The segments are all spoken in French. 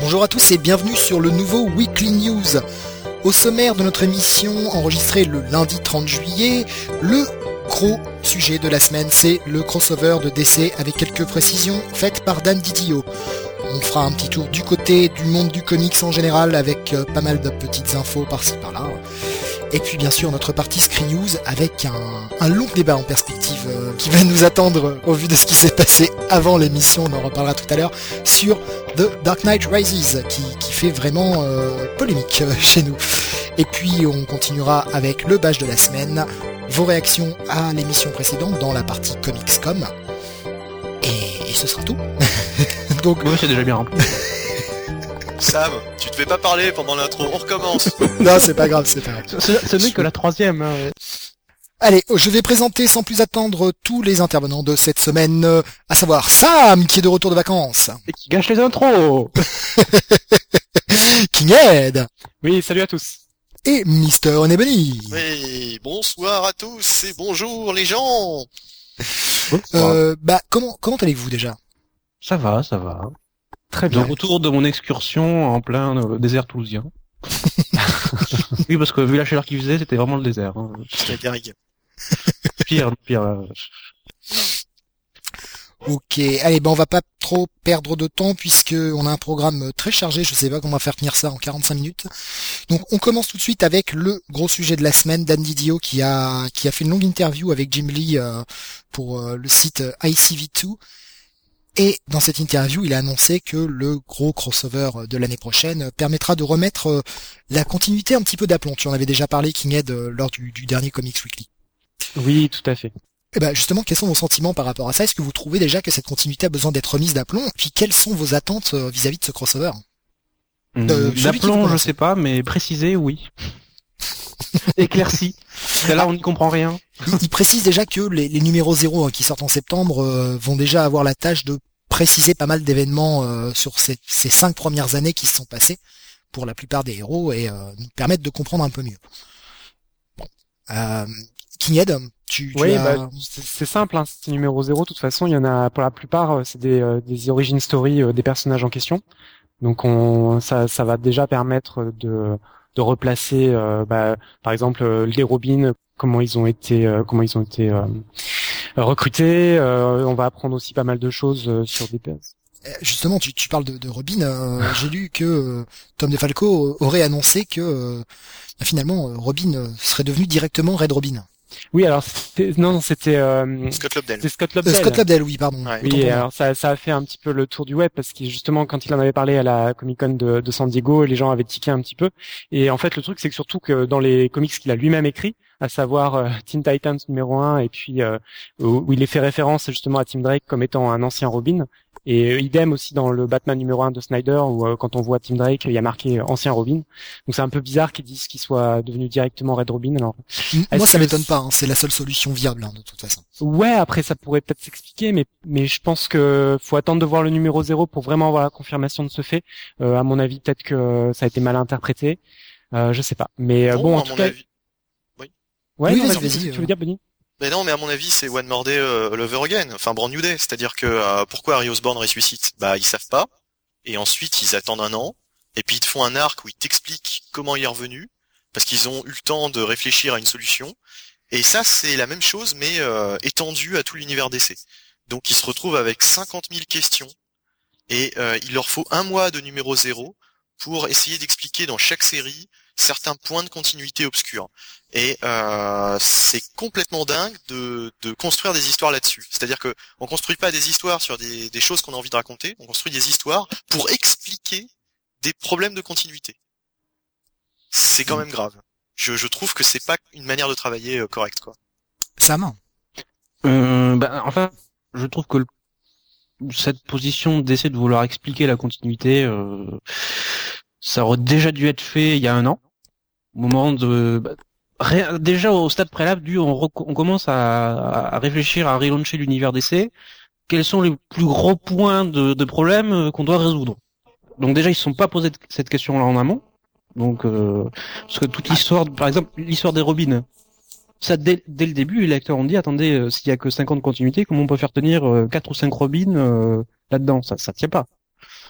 Bonjour à tous et bienvenue sur le nouveau Weekly News. Au sommaire de notre émission enregistrée le lundi 30 juillet, le gros sujet de la semaine, c'est le crossover de DC avec quelques précisions faites par Dan Didio. On fera un petit tour du côté du monde du comics en général avec pas mal de petites infos par-ci par-là. Et puis bien sûr notre partie Screen News avec un long débat en perspective qui va nous attendre au vu de ce qui s'est passé avant l'émission, on en reparlera tout à l'heure, sur The Dark Knight Rises qui fait vraiment polémique chez nous. Et puis on continuera avec le badge de la semaine, vos réactions à l'émission précédente dans la partie Comics.com. Et ce sera tout. Donc ouais, c'est déjà bien rempli. Sam, tu devais pas parler pendant l'intro, on recommence. Non, c'est pas grave, c'est pas grave. Ce n'est que la troisième. Hein. Allez, je vais présenter sans plus attendre tous les intervenants de cette semaine, à savoir Sam, qui est de retour de vacances. Et qui gâche les intros. King Ed. Oui, salut à tous. Et Mister Nebony. Oui, bonsoir à tous et bonjour les gens. Comment allez-vous déjà? Ça va. Très bien. De retour de mon excursion en plein désert toulousien. Oui, parce que vu la chaleur qu'il faisait, c'était vraiment le désert. Hein. La garrigue. Pire. Ok, allez, on va pas trop perdre de temps puisque on a un programme très chargé, je sais pas comment on va faire tenir ça en 45 minutes. Donc on commence tout de suite avec le gros sujet de la semaine, Dan Didio qui a fait une longue interview avec Jim Lee pour le site ICV2. Et dans cette interview, il a annoncé que le gros crossover de l'année prochaine permettra de remettre la continuité un petit peu d'aplomb. Tu en avais déjà parlé, King Ed, lors du dernier Comics Weekly. Oui, tout à fait. Et justement, quels sont vos sentiments par rapport à ça? Est-ce que vous trouvez déjà que cette continuité a besoin d'être remise d'aplomb? Et puis quelles sont vos attentes vis-à-vis de ce crossover? D'aplomb, je sais pas, mais préciser, oui. Éclairci. Parce que là, on n'y comprend rien. Il précise déjà que les numéros 0 qui sortent en septembre vont déjà avoir la tâche de préciser pas mal d'événements sur ces 5 premières années qui se sont passées pour la plupart des héros et nous permettre de comprendre un peu mieux. Bon. King Ed, c'est simple, hein, c'est numéro 0, de toute façon, il y en a, pour la plupart, c'est des origin story des personnages en question. Donc ça va déjà permettre de replacer, par exemple, les Robins, comment ils ont été recrutés. On va apprendre aussi pas mal de choses sur des personnes. Justement, tu parles de Robin. J'ai lu que Tom DeFalco aurait annoncé que finalement Robin serait devenu directement Red Robin. Oui, alors c'était Scott Lobdell. C'est Scott Lobdell. Scott Lobdell, oui, pardon. Ouais. Oui, alors ça a fait un petit peu le tour du web parce que justement quand il en avait parlé à la Comic-Con de San Diego, les gens avaient tiqué un petit peu. Et en fait, le truc c'est que surtout que dans les comics qu'il a lui-même écrits, à savoir Teen Titans numéro 1 et puis où il est fait référence justement à Tim Drake comme étant un ancien Robin. Et idem aussi dans le Batman numéro 1 de Snyder où quand on voit Tim Drake, il y a marqué ancien Robin. Donc c'est un peu bizarre qu'ils disent qu'il soit devenu directement Red Robin. Alors moi ça m'étonne pas, hein, c'est la seule solution viable de toute façon. Ouais, après ça pourrait peut-être s'expliquer, mais je pense que faut attendre de voir le numéro 0 pour vraiment avoir la confirmation de ce fait. À mon avis, peut-être que ça a été mal interprété. Je sais pas. Mais bon, en tout cas. Avis... Oui. Ouais, oui, non, vas-y. Tu veux dire, Benny? Mais non, mais à mon avis, c'est One More Day Lover Again, enfin Brand New Day, c'est-à-dire que pourquoi Harry Osborn ressuscite? Ils savent pas, et ensuite ils attendent un an, et puis ils te font un arc où ils t'expliquent comment il est revenu, parce qu'ils ont eu le temps de réfléchir à une solution, et ça c'est la même chose, mais étendue à tout l'univers DC. Donc ils se retrouvent avec 50 000 questions, et il leur faut un mois de numéro 0 pour essayer d'expliquer dans chaque série certains points de continuité obscurs. Et c'est complètement dingue de construire des histoires là-dessus. C'est-à-dire que on construit pas des histoires sur des choses qu'on a envie de raconter, on construit des histoires pour expliquer des problèmes de continuité. C'est quand même grave. Je trouve que c'est pas une manière de travailler correcte, quoi. Sam. Enfin, je trouve que cette position d'essayer de vouloir expliquer la continuité, ça aurait déjà dû être fait il y a un an, au moment de déjà au stade préalable on commence à réfléchir à relancer l'univers DC. Quels sont les plus gros points de problèmes qu'on doit résoudre? Donc déjà ils se sont pas posé cette question-là en amont. Donc parce que toute l'histoire, par exemple l'histoire des Robins, ça dès le début les lecteurs ont dit attendez, s'il y a que 5 ans de continuité, comment on peut faire tenir 4 ou 5 Robins là-dedans? Ça tient pas.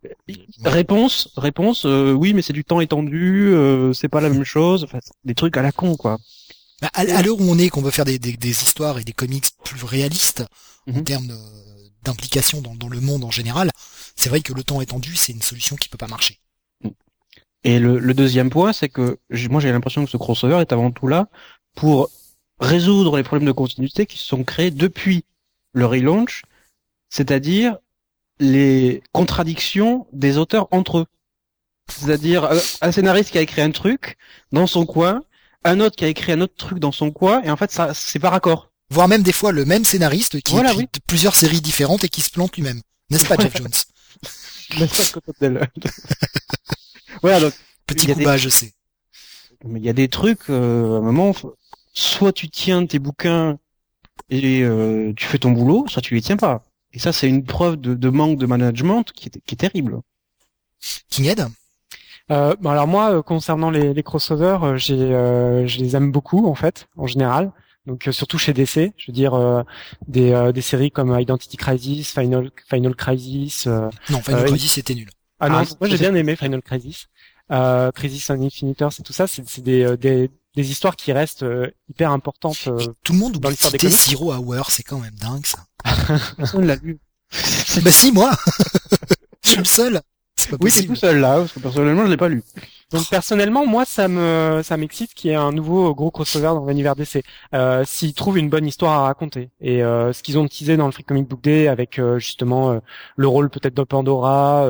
Réponse, oui, mais c'est du temps étendu, c'est pas la même chose, enfin, des trucs à la con, quoi. Bah, à l'heure où on est, qu'on veut faire des histoires et des comics plus réalistes en Mhm. termes d'implication dans le monde en général, c'est vrai que le temps étendu, c'est une solution qui peut pas marcher. Et le deuxième point, c'est que moi j'ai l'impression que ce crossover est avant tout là pour résoudre les problèmes de continuité qui se sont créés depuis le relaunch, c'est-à-dire les contradictions des auteurs entre eux. C'est-à-dire un scénariste qui a écrit un truc dans son coin, un autre qui a écrit un autre truc dans son coin, et en fait ça c'est pas raccord. Voire même des fois le même scénariste qui Voilà, écrit oui. plusieurs séries différentes et qui se plante lui-même. N'est-ce pas, Jeff Jones? N'est-ce pas, Cototel. Voilà, donc Petit il y a coup des- bas, je sais. mais il y a des trucs, à un moment, soit tu tiens tes bouquins et tu fais ton boulot, soit tu les tiens pas. Et ça, c'est une preuve de manque de management qui est terrible. Kinghead? Bon, alors moi, concernant les crossovers, je les aime beaucoup en fait, en général. Donc surtout chez DC, je veux dire des séries comme Identity Crisis, Final Crisis. Non, Final Euh, Crisis, c'était nul. Ah non, Ah, moi j'ai c'est- bien aimé Final Crisis. Crisis on Infinite Earths et tout ça, c'est des histoires qui restent hyper importantes. Tout le monde dans oublie de l'histoire des citer comics. Zero Hour, c'est quand même dingue, ça. Personne l'a lu. Bah si, moi! Je suis le seul! C'est pas Oui, t'es possible. tout seul là, parce que personnellement, je l'ai pas lu. Donc personnellement, moi ça m'excite qu'il y ait un nouveau gros crossover dans l'univers DC. S'ils trouvent une bonne histoire à raconter. Et ce qu'ils ont teasé dans le Free Comic Book Day avec justement le rôle peut-être de Pandora,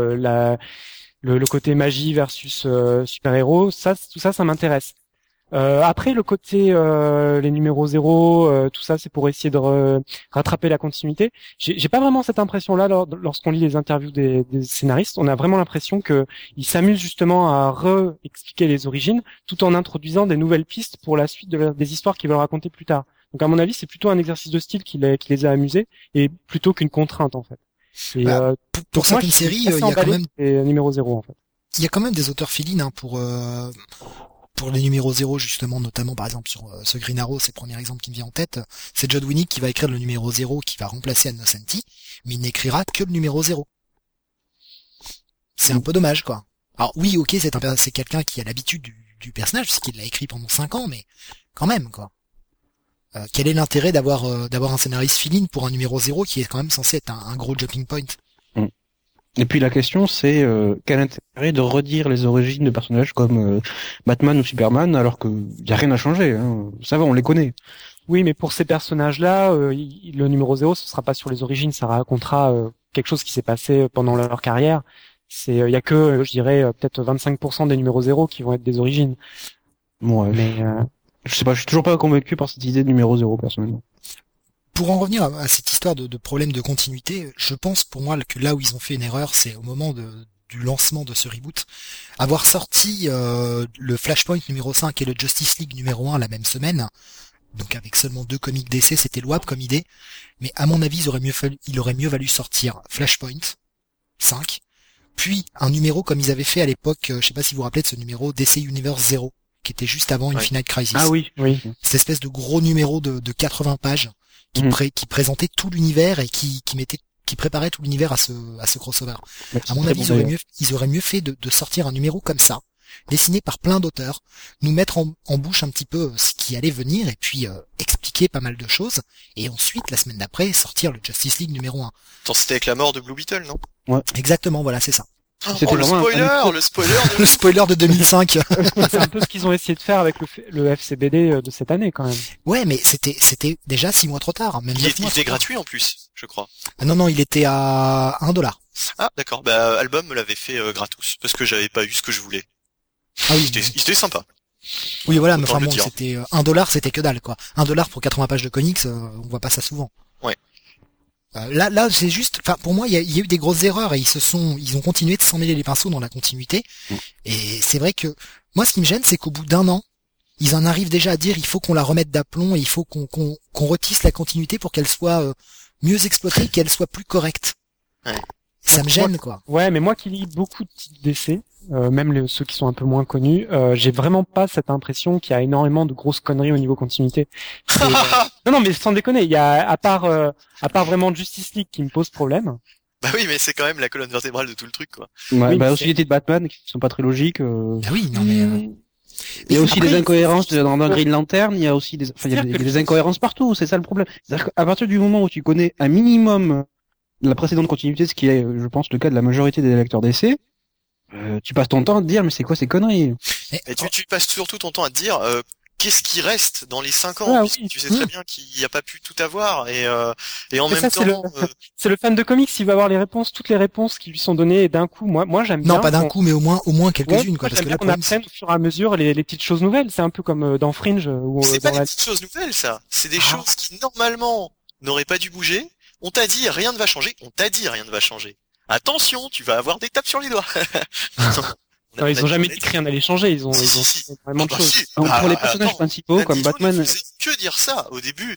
le côté magie versus super-héros, tout ça, ça m'intéresse. Après, le côté les numéros 0, tout ça, c'est pour essayer de rattraper la continuité. J'ai pas vraiment cette impression-là lorsqu'on lit les interviews des scénaristes. On a vraiment l'impression que ils s'amusent justement à re-expliquer les origines, tout en introduisant des nouvelles pistes pour la suite des histoires qu'ils veulent raconter plus tard. Donc, à mon avis, c'est plutôt un exercice de style qui les a amusés, et plutôt qu'une contrainte, en fait. Et Bah, pour donc moi, certaines je suis séries, assez il y a quand emballé même, des numéros 0, en fait. il y a quand même des auteurs fill pour les numéros 0 justement, notamment par exemple sur ce Green Arrow, c'est le premier exemple qui me vient en tête. C'est Judd Winnick qui va écrire le numéro 0 qui va remplacer Innocenti, mais il n'écrira que le numéro 0. C'est un peu dommage, quoi. Alors oui, ok, c'est quelqu'un qui a l'habitude du personnage, puisqu'il l'a écrit pendant 5 ans, mais quand même, quoi. Quel est l'intérêt d'avoir un scénariste fill-in pour un numéro 0 qui est quand même censé être un gros jumping point? Et puis la question, c'est quel intérêt de redire les origines de personnages comme Batman ou Superman, alors que y a rien à changer. Hein. Ça va, on les connaît. Oui, mais pour ces personnages-là, le numéro 0, ce sera pas sur les origines, ça racontera quelque chose qui s'est passé pendant leur carrière. Il y a que, je dirais, peut-être 25% des numéros 0 qui vont être des origines. Bon, Mais je sais pas, je suis toujours pas convaincu par cette idée de numéro 0 personnellement. Pour en revenir à cette histoire de problème de continuité, je pense pour moi que là où ils ont fait une erreur, c'est au moment du lancement de ce reboot, avoir sorti le Flashpoint numéro 5 et le Justice League numéro 1 la même semaine, donc avec seulement 2 comics DC, c'était louable comme idée, mais à mon avis, il aurait mieux valu sortir Flashpoint 5, puis un numéro comme ils avaient fait à l'époque, je sais pas si vous vous rappelez de ce numéro DC Universe 0, qui était juste avant Infinite Crisis. Ah oui. Cette espèce de gros numéro de 80 pages qui présentait tout l'univers et qui préparait tout l'univers à ce crossover. À mon avis, ils auraient mieux fait de sortir un numéro comme ça, dessiné par plein d'auteurs, nous mettre en bouche un petit peu ce qui allait venir et puis expliquer pas mal de choses, et ensuite, la semaine d'après, sortir le Justice League numéro 1. Attends, c'était avec la mort de Blue Beetle, non? Exactement, voilà, c'est ça. C'était Oh, le vraiment spoiler, le spoiler de... Le spoiler de 2005. c'est un peu ce qu'ils ont essayé de faire avec le FCBD de cette année, quand même. Ouais, mais c'était déjà 6 mois trop tard, même 9 mois. Il était gratuit en plus, je crois. Ah non, il était à $1. Ah, d'accord. Bah, Album me l'avait fait gratos, parce que j'avais pas eu ce que je voulais. Ah oui. Il était sympa. Oui, voilà, mais Autant enfin le bon, dire. c'était $1, c'était que dalle, quoi. $1 pour 80 pages de comics, on voit pas ça souvent. Ouais. Là, c'est juste, enfin, pour moi, il y a eu des grosses erreurs et ils ont continué de s'en mêler les pinceaux dans la continuité. Et c'est vrai que, moi, ce qui me gêne, c'est qu'au bout d'un an, ils en arrivent déjà à dire, il faut qu'on la remette d'aplomb et il faut qu'on retisse la continuité pour qu'elle soit mieux exploitée, qu'elle soit plus correcte. Ouais. Ça me gêne, quoi. Ouais, mais moi qui lis beaucoup de titres d'essais, même ceux qui sont un peu moins connus, j'ai vraiment pas cette impression qu'il y a énormément de grosses conneries au niveau continuité. Non, mais sans déconner, il y a à part vraiment Justice League qui me pose problème. Bah oui, mais c'est quand même la colonne vertébrale de tout le truc, quoi. Ouais, Oui, bah mais aussi l'idée de Batman qui sont pas très logiques. Ah oui, non mais... Il y a aussi après, des incohérences dans Green Lantern, il y a aussi des, enfin, il y a des incohérences partout, c'est ça le problème. C'est-à-dire qu'à partir du moment où tu connais un minimum la précédente continuité, ce qui est, je pense, le cas de la majorité des lecteurs d'essai, tu passes ton temps à te dire, mais c'est quoi ces conneries? Et tu passes surtout ton temps à te dire, qu'est-ce qui reste dans les 5 ans, Ah, puisque oui. tu sais très bien qu'il n'y a pas pu tout avoir, et en Mais même ça, temps, c'est le fan de comics, il va avoir les réponses, toutes les réponses qui lui sont données d'un coup. Moi, j'aime bien. Non, pas d'un coup, mais au moins quelques-unes, Ouais, quoi, parce que là, on apprenne au fur et à mesure les petites choses nouvelles. C'est un peu comme dans Fringe ou c'est dans pas des petites choses nouvelles, ça. C'est des Ah. choses qui, normalement, n'auraient pas dû bouger. On t'a dit, rien ne va changer. On t'a dit, rien ne va changer. Attention, tu vas avoir des tapes sur les doigts. Non, ils ont jamais dit que rien n'allait changer. Ils ont fait vraiment de bah, choses. si. Pour Ah, les personnages attends, principaux, comme Magneto Batman, ne faisait que dire ça au début,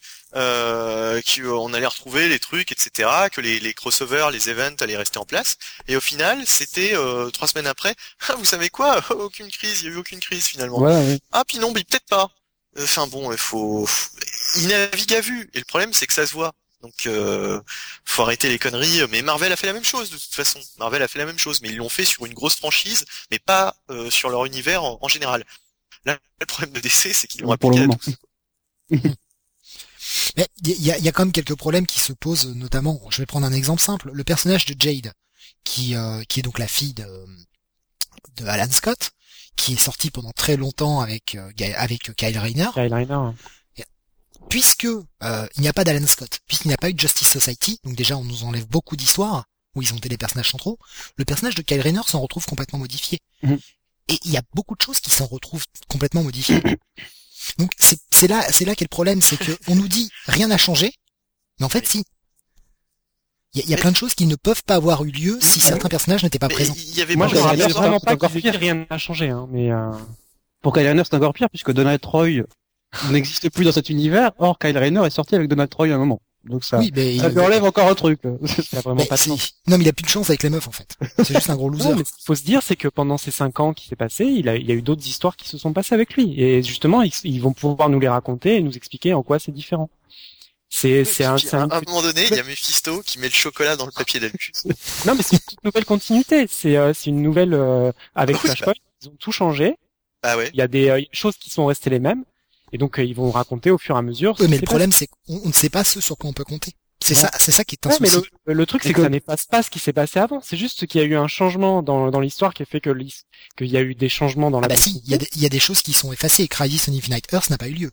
qu'on allait retrouver les trucs, etc., que les crossovers, les events allaient rester en place. Et au final, c'était 3 semaines après. Ah, vous savez quoi? Aucune crise, il y a eu aucune crise finalement. voilà, oui. Ah, puis non, mais peut-être pas. Enfin bon, il navigue à vue. Et le problème, c'est que ça se voit. Donc, faut arrêter les conneries. Mais Marvel a fait la même chose de toute façon. Marvel a fait la même chose, mais ils l'ont fait sur une grosse franchise, mais pas sur leur univers en général. Là, le problème de DC, c'est qu'ils l'ont Pour le appliqué à moment. tous. Mais il y a quand même quelques problèmes qui se posent, notamment, je vais prendre un exemple simple, le personnage de Jade, qui est donc la fille de Alan Scott, qui est sorti pendant très longtemps avec Kyle Rayner. Kyle Rayner. Puisque il n'y a pas d'Alan Scott, puisqu'il n'y a pas eu de Justice Society, donc déjà on nous enlève beaucoup d'histoires où ils ont été les personnages centraux, le personnage de Kyle Rayner s'en retrouve complètement modifié. Mhm. Et il y a beaucoup de choses qui s'en retrouvent complètement modifiées. Donc c'est là qu'est le problème, c'est que on nous dit rien n'a changé, mais en fait si. Il y a plein de choses qui ne peuvent pas avoir eu lieu si certains personnages n'étaient pas Mais présents. il y avait Moi, pas je me Kyle rappelle Rayner, vraiment c'est pas encore qu'ils aient pire. dit rien n'a changé, hein, mais Pour Kyle Rayner, c'est encore pire, puisque Donald Troy n'existe plus dans cet univers. Or, Kyle Rayner est sorti avec Donald Troy à un moment. Donc ça, Oui, mais ça lui enlève encore un truc. il a vraiment mais pas de si. sens. Non, mais il a plus de chance avec les meufs en fait. C'est juste un gros loser. Non, mais ce qu'il faut se dire, c'est que pendant ces 5 ans qui s'est passé, il y a eu d'autres histoires qui se sont passées avec lui. Et justement, ils vont pouvoir nous les raconter et nous expliquer en quoi c'est différent. C'est à un moment donné, il y a Mephisto qui met le chocolat dans le papier d'alu. Non, mais c'est une toute nouvelle continuité. C'est une nouvelle avec Oui, Flashpoint. Ils ont tout changé. Ah ouais. Il y a des choses qui sont restées les mêmes. Et donc ils vont raconter au fur et à mesure. Oui, ce mais qui le s'est problème c'est qu'on ne sait pas ce sur quoi on peut compter. C'est Ouais. ça qui est un passé. Ouais, souci. mais le truc c'est que ça n'efface pas ce qui s'est passé avant. C'est juste qu'il y a eu un changement dans l'histoire qui a fait qu'il y a eu des changements dans la Ah bah si, continuité. il y a des choses qui sont effacées. Crisis on Infinite Earth n'a pas eu lieu.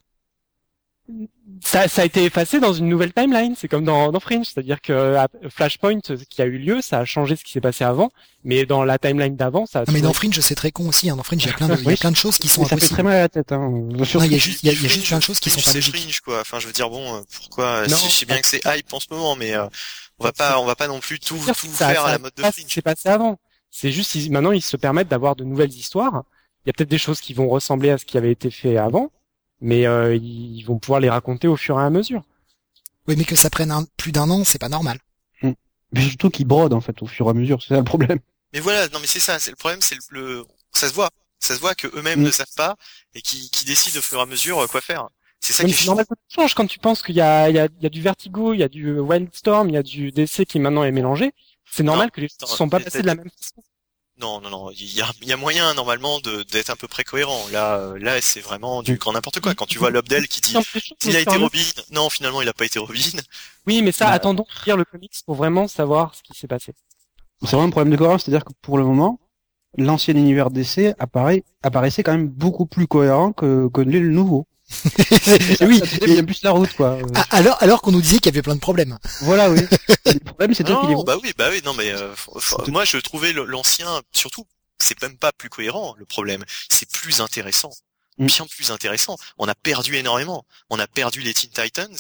Ça a été effacé dans une nouvelle timeline. C'est comme dans Fringe, c'est-à-dire que Flashpoint qui a eu lieu, ça a changé ce qui s'est passé avant, mais dans la timeline d'avant, ça a Non mais toujours- dans Fringe c'est très con aussi. Hein. Dans Fringe il y a Oui. plein de choses qui sont Mais ça fait impossibles. très mal à la tête. Hein. Non, il y a juste plein de choses qui sont pas C'est logiques. Fringe, quoi. Enfin, je veux dire, bon, pourquoi, Non. je sais bien que c'est hype en ce moment, mais, on va pas non plus tout Ça- faire à ça la mode de pas ce qui Fringe. s'est passé avant. C'est juste maintenant ils se permettent d'avoir de nouvelles histoires. Il y a peut-être des choses qui vont ressembler à ce qui avait été fait avant, mais ils vont pouvoir les raconter au fur et à mesure. Oui, mais que ça prenne plus d'un an, c'est pas normal. Mais surtout qu'ils brodent en fait au fur et à mesure, c'est ça le problème. Mais voilà, non mais c'est ça, c'est le problème, c'est ça se voit que eux-mêmes ne savent pas et qui décident au fur et à mesure quoi faire. C'est ça Mais qui est c'est chiant. normal que ça change quand tu penses qu'il y a du Vertigo, il y a du Wildstorm, il y a du DC qui maintenant est mélangé. C'est normal Non, que les choses attends, ne sont pas mais passées de la même façon. Non, il y a moyen normalement d'être un peu près cohérent. Là, c'est vraiment du grand n'importe quoi. Quand tu vois Lobdell qui dit il a été Robin, non, finalement il a pas été Robin. Oui, mais ça, Bah. attendons de lire le comics pour vraiment savoir ce qui s'est passé. C'est vraiment un problème de cohérence, c'est-à-dire que pour le moment, l'ancien univers DC apparaissait quand même beaucoup plus cohérent que l'est le nouveau. Oui. Ça tenait bien plus la route, quoi. Alors qu'on nous disait qu'il y avait plein de problèmes. Voilà, oui. Le problème, c'est qu'il est Non, bah oui, non mais moi je trouvais l'ancien surtout c'est même pas plus cohérent le problème, c'est plus intéressant. Bien plus intéressant. On a perdu énormément. On a perdu les Teen Titans.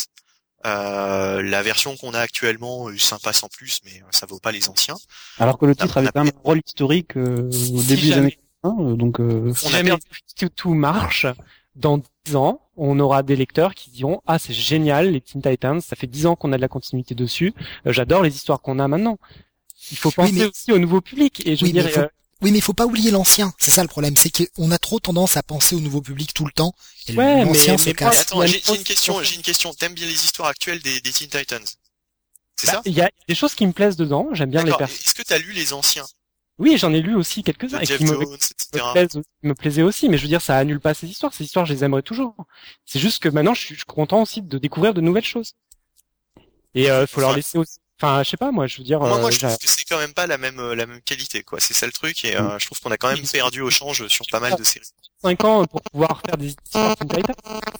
La version qu'on a actuellement est sympa sans plus, mais ça vaut pas les anciens. Alors que le titre on avait a- quand même un rôle historique au début des jamais- années 80, donc Si On a jamais perdu- tout marche, dans 10 ans, on aura des lecteurs qui diront « Ah, c'est génial, les Teen Titans, ça fait 10 ans qu'on a de la continuité dessus, j'adore les histoires qu'on a maintenant. » Il faut penser mais- aussi au nouveau public, et je Oui, veux mais dire, Oui, mais il faut pas oublier l'ancien. C'est ça le problème, c'est qu'on a trop tendance à penser au nouveau public tout le temps. Et Ouais, l'ancien mais se moi, casse. Attends, même j'ai chose, une question. T'aimes bien les histoires actuelles des Teen Titans? C'est ça? Il y a des choses qui me plaisent dedans. J'aime bien les D'accord. personnages. Est-ce que t'as lu les anciens? Oui, j'en ai lu aussi quelques-uns De et Jeff qui Jones, etc. me plaisaient aussi. Mais je veux dire, ça annule pas ces histoires. Ces histoires, je les aimerais toujours. C'est juste que maintenant, je suis content aussi de découvrir de nouvelles choses. Et faut leur laisser aussi. Enfin, je sais pas, moi, je veux dire. Moi, je trouve que c'est quand même pas la même qualité, quoi. C'est ça le truc, et je trouve qu'on a quand même perdu au change sur pas mal de séries. 5 ans pour pouvoir faire des histoires Teen Titans.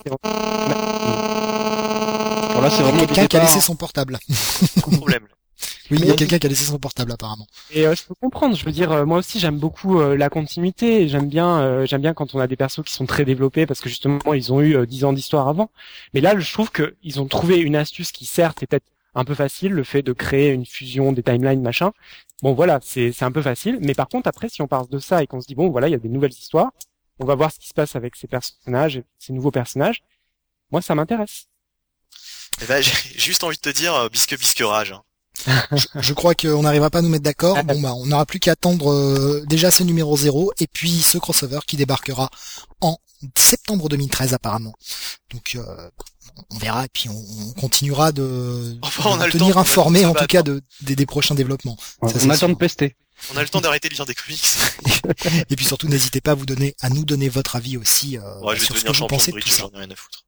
Alors là, c'est vraiment quelqu'un qui a laissé son portable. Problème. Oui, il y a quelqu'un qui a laissé son portable apparemment. Et je peux comprendre. Je veux dire, moi aussi, j'aime beaucoup la continuité. Et j'aime bien quand on a des persos qui sont très développés parce que justement, ils ont eu 10 ans d'histoire avant. Mais là, je trouve que ils ont trouvé une astuce qui, certes, est peut-être un peu facile, le fait de créer une fusion des timelines, machin. Bon, voilà, c'est un peu facile. Mais par contre, après, si on part de ça et qu'on se dit bon, voilà, il y a des nouvelles histoires, on va voir ce qui se passe avec ces personnages, ces nouveaux personnages. Moi, ça m'intéresse. Eh ben, j'ai juste envie de te dire, bisque rage. Hein. Je crois qu'on n'arrivera pas à nous mettre d'accord. Bon bah, on n'aura plus qu'à attendre déjà ce numéro 0 et puis ce crossover qui débarquera en septembre 2013 apparemment. Donc on verra et puis on continuera de tenir informé en tout cas des prochains développements. Ouais, on a le temps de pester. On a le temps d'arrêter de lire des comics. Et puis surtout n'hésitez pas à nous donner votre avis aussi sur ce que vous pensez de tout ça. J'en ai rien à foutre.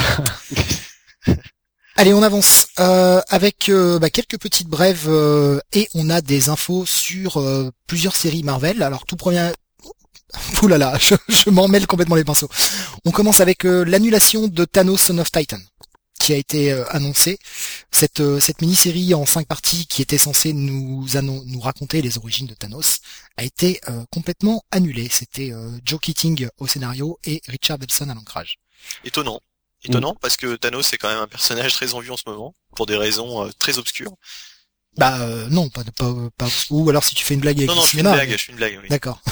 Allez, on avance avec quelques petites brèves et on a des infos sur plusieurs séries Marvel. Alors tout premier, ouh là là, je m'en mêle complètement les pinceaux. On commence avec l'annulation de Thanos Son of Titan qui a été annoncée. Cette mini-série en 5 parties qui était censée nous raconter les origines de Thanos a été complètement annulée. C'était Joe Keating au scénario et Richard Elson à l'ancrage. Étonnant parce que Thanos est quand même un personnage très en vue en ce moment pour des raisons très obscures. Non, pas ou alors si tu fais une blague avec le cinéma. Je fais une blague, oui. D'accord.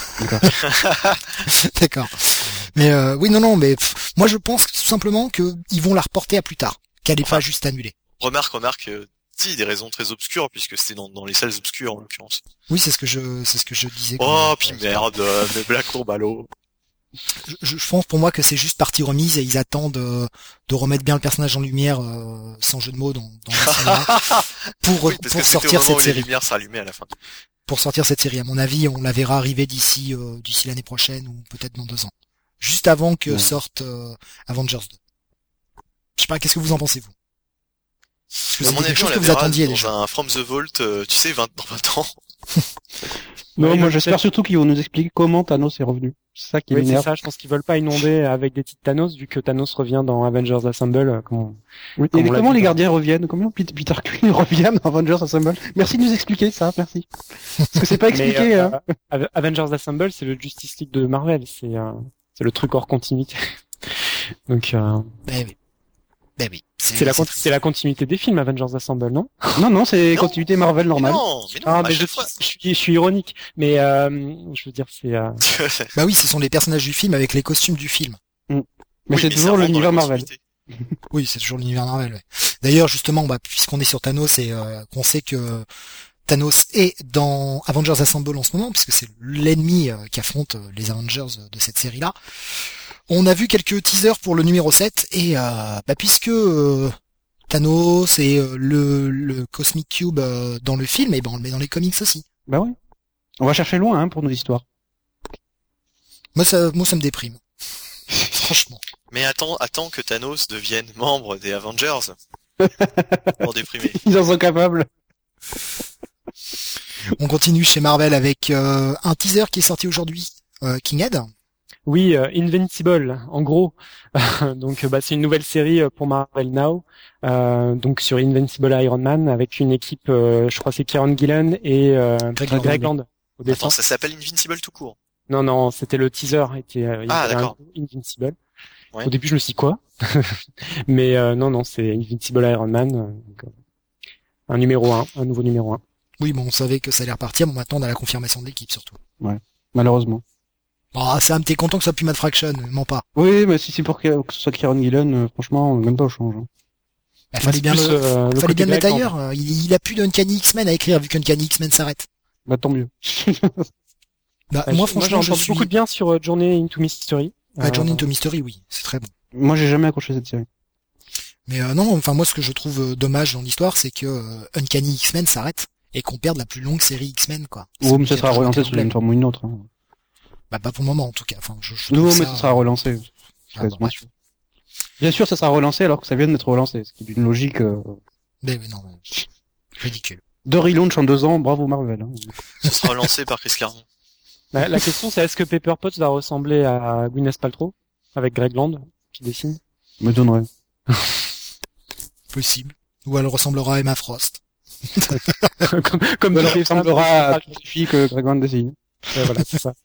D'accord. Mais oui, non, mais moi je pense tout simplement que ils vont la reporter à plus tard, qu'elle est pas juste annulée. Remarque, si, des raisons très obscures puisque c'était dans les salles obscures en l'occurrence. Oui, c'est ce que je disais. Oh, puis merde, mes blagues tombent à l'eau. Je pense pour moi que c'est juste partie remise et ils attendent de remettre bien le personnage en lumière sans jeu de mots dans le cinéma pour sortir cette série. Les lumières s'allumaient à la fin. Pour sortir cette série, à mon avis, on la verra arriver d'ici l'année prochaine ou peut-être dans 2 ans, juste avant que sorte Avengers 2. Je sais pas, qu'est-ce que vous en pensez vous? À mon avis, on la verra dans un From the Vault, tu sais, dans 20 ans. Non, moi j'espère surtout qu'ils vont nous expliquer comment Thanos est revenu. C'est ça qui m'énerve. C'est ça, je pense qu'ils veulent pas inonder avec des titres Thanos, vu que Thanos revient dans Avengers Assemble. Comment les gardiens reviennent? Comment Peter Quill revient dans Avengers Assemble? Merci de nous expliquer ça, merci. Parce que c'est pas expliqué. Avengers Assemble, c'est le Justice League de Marvel, c'est le truc hors continuité. Donc Ben oui. C'est la continuité des films Avengers Assemble, non? Non, c'est continuité Marvel normale. Mais je suis ironique, mais je veux dire c'est. Bah oui, ce sont les personnages du film avec les costumes du film. Mais c'est toujours l'univers Marvel. Oui, c'est toujours l'univers Marvel. Ouais. D'ailleurs, justement, puisqu'on est sur Thanos et qu'on sait que Thanos est dans Avengers Assemble en ce moment, puisque c'est l'ennemi qui affronte les Avengers de cette série-là. On a vu quelques teasers pour le numéro 7 et puisque Thanos et le Cosmic Cube dans le film, et on le met dans les comics aussi. Bah oui. On va chercher loin pour nos histoires. Moi ça me déprime. Franchement. Mais attends que Thanos devienne membre des Avengers pour déprimer. Ils en sont capables. On continue chez Marvel avec un teaser qui est sorti aujourd'hui, Kinghead. Oui, Invincible, en gros. Donc, c'est une nouvelle série pour Marvel Now. Donc sur Invincible Iron Man avec une équipe, je crois c'est Kieran Gillen et Greg Land au dessin. Attends, ça s'appelle Invincible tout court. Non, c'était le teaser. D'accord. Invincible. Ouais. Au début, je me suis dit quoi Mais non, c'est Invincible Iron Man. Donc, un nouveau numéro 1. Oui, on savait que ça allait repartir, mais maintenant on a la confirmation de l'équipe surtout. Ouais, malheureusement. Sam, t'es content que ce soit plus Matt Fraction, mens pas. Oui, mais si c'est pour que ce soit Kieran Gillen, franchement, même pas au change. Fallait bien le mettre ailleurs. Il a plus d'Uncanny X-Men à écrire vu qu'Uncanny X-Men s'arrête. Bah tant mieux. Moi franchement, j'ai beaucoup de bien sur Journey into Mystery. Journey into Mystery, oui, c'est très bon. Moi j'ai jamais accroché cette série. Mais non, enfin moi ce que je trouve dommage dans l'histoire, c'est que Uncanny X-Men s'arrête et qu'on perde la plus longue série X-Men, quoi. Ou mais Celui ça qui a sera toujours relancé été sous une emblème. forme ou une autre. Hein. Bah pas pour le moment en tout cas. Enfin, je Non, trouve mais ça, ça sera relancé. ah, bah, Bien sûr. Bien sûr, ça sera relancé alors que ça vient d'être relancé, ce qui est d'une logique mais non, ridicule. de relaunch en 2 ans. Bravo Marvel. Hein. Ce sera lancé par Chris Claremont. La question c'est est-ce que Pepper Potts va ressembler à Gwyneth Paltrow avec Greg Land qui dessine? Me donnerait. Possible. Ou elle ressemblera à Emma Frost. comme Alors, toutes les il ressemblera femmes. à toutes les filles que Greg Land dessine. Ouais, voilà, c'est ça.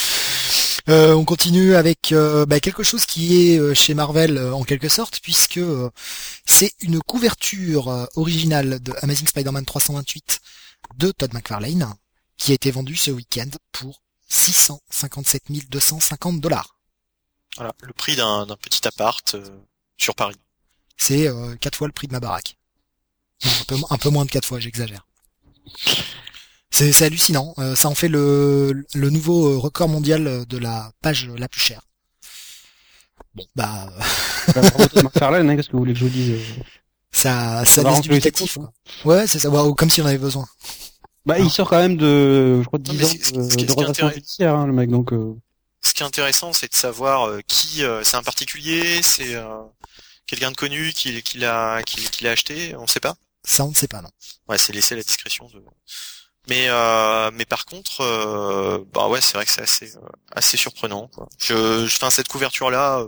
On continue avec quelque chose qui est chez Marvel en quelque sorte, puisque c'est une couverture originale de Amazing Spider-Man 328 de Todd McFarlane qui a été vendue ce week-end pour 657 250 $. Voilà, le prix d'un petit appart sur Paris. C'est 4 fois le prix de ma baraque. Non, un peu moins de 4 fois, j'exagère. C'est hallucinant. Ça en fait le nouveau record mondial de la page la plus chère. Bon, Bravo Todd McFarlane, hein, qu'est-ce que vous voulez que je vous dise ça va laisse remplir les dubitatif, comptes, quoi. Ouais, c'est ça. Wow, comme si on avait besoin. Bah, il sort quand même de, je crois, Non, 10 mais ans ce qui est de relation intéressant- judiciaire, hein, le mec, donc, Ce qui est intéressant, c'est de savoir qui c'est un particulier, c'est quelqu'un de connu qui l'a acheté, on sait pas. Ça, on ne sait pas, non. Ouais, c'est laissé à la discrétion de. Mais par contre, bah ouais, c'est vrai que c'est assez surprenant, quoi. Enfin, cette couverture là,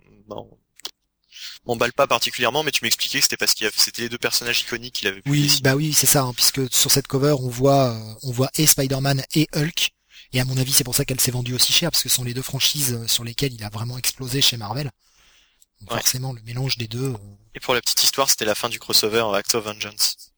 m'emballe pas particulièrement, mais tu m'expliquais que c'était parce c'était les deux personnages iconiques qu'il avait pu Oui, dessiner. bah oui, c'est ça, hein, puisque sur cette cover, on voit et Spider-Man et Hulk. Et à mon avis, c'est pour ça qu'elle s'est vendue aussi cher, parce que ce sont les deux franchises sur lesquelles il a vraiment explosé chez Marvel. Donc Ouais. forcément, le mélange des deux. Et pour la petite histoire, c'était la fin du crossover Act of Vengeance,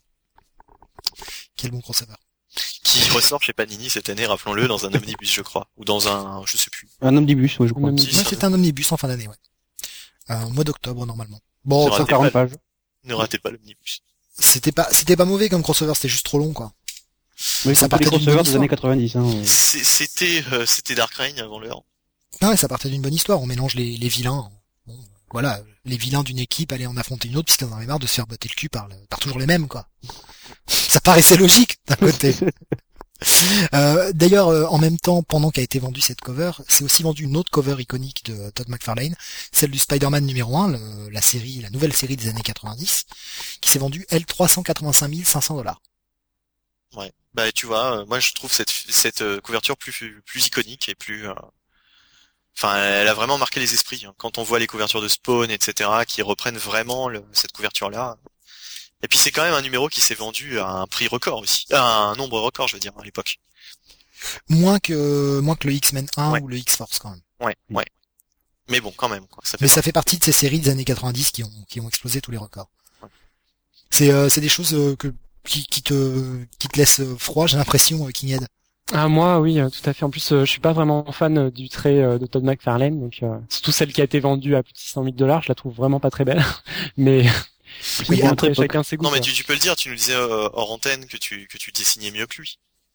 Quel bon crossover. qui ressort chez Panini cette année, rappelons-le, dans un omnibus, je crois, ou dans un, je sais plus. un omnibus, ouais, je crois. Omnibus. Ouais, c'est un omnibus en fin d'année, ouais. Au mois d'octobre, normalement. Bon, C'est enfin, raté. 140 pages. Ne ratez pas l'omnibus. c'était pas mauvais comme crossover, c'était juste trop long, quoi. Oui, Ça ça partait partait des d'une bonne crossovers des années 90, hein. C'était Dark Reign avant l'heure. Ah ouais, ça partait d'une bonne histoire, on mélange les vilains. Bon, voilà, les vilains d'une équipe allaient en affronter une autre, puisqu'ils en avaient marre de se faire botter le cul par toujours les mêmes, quoi. Ça paraissait logique, d'un côté. D'ailleurs, en même temps, pendant qu'a été vendue cette cover, c'est aussi vendu une autre cover iconique de Todd McFarlane, celle du Spider-Man numéro 1, la nouvelle série des années 90, qui s'est vendue, elle, 385 500 $. Ouais. Bah tu vois, moi je trouve cette couverture plus iconique et plus. Enfin, elle a vraiment marqué les esprits. Hein. Quand on voit les couvertures de Spawn, etc., qui reprennent vraiment cette couverture-là. Et puis c'est quand même un numéro qui s'est vendu à un prix record aussi, à un nombre record, je veux dire, à l'époque. Moins que le X-Men 1 Ouais. ou le X-Force, quand même. Ouais. Mais bon, quand même, quoi. Ça fait Mais pas- ça fait partie de ces séries des années 90 qui ont explosé tous les records. Ouais. C'est des choses qui te laissent froid, j'ai l'impression, Kinghead. Ah moi oui, tout à fait. En plus, je suis pas vraiment fan du trait de Todd McFarlane, donc surtout celle qui a été vendue à plus de 600 000 $, je la trouve vraiment pas très belle. Mais Oui, bon, après, après chacun ses goûts. Non, mais quoi. tu peux le dire. Tu nous disais hors antenne que tu dessinais mieux que lui.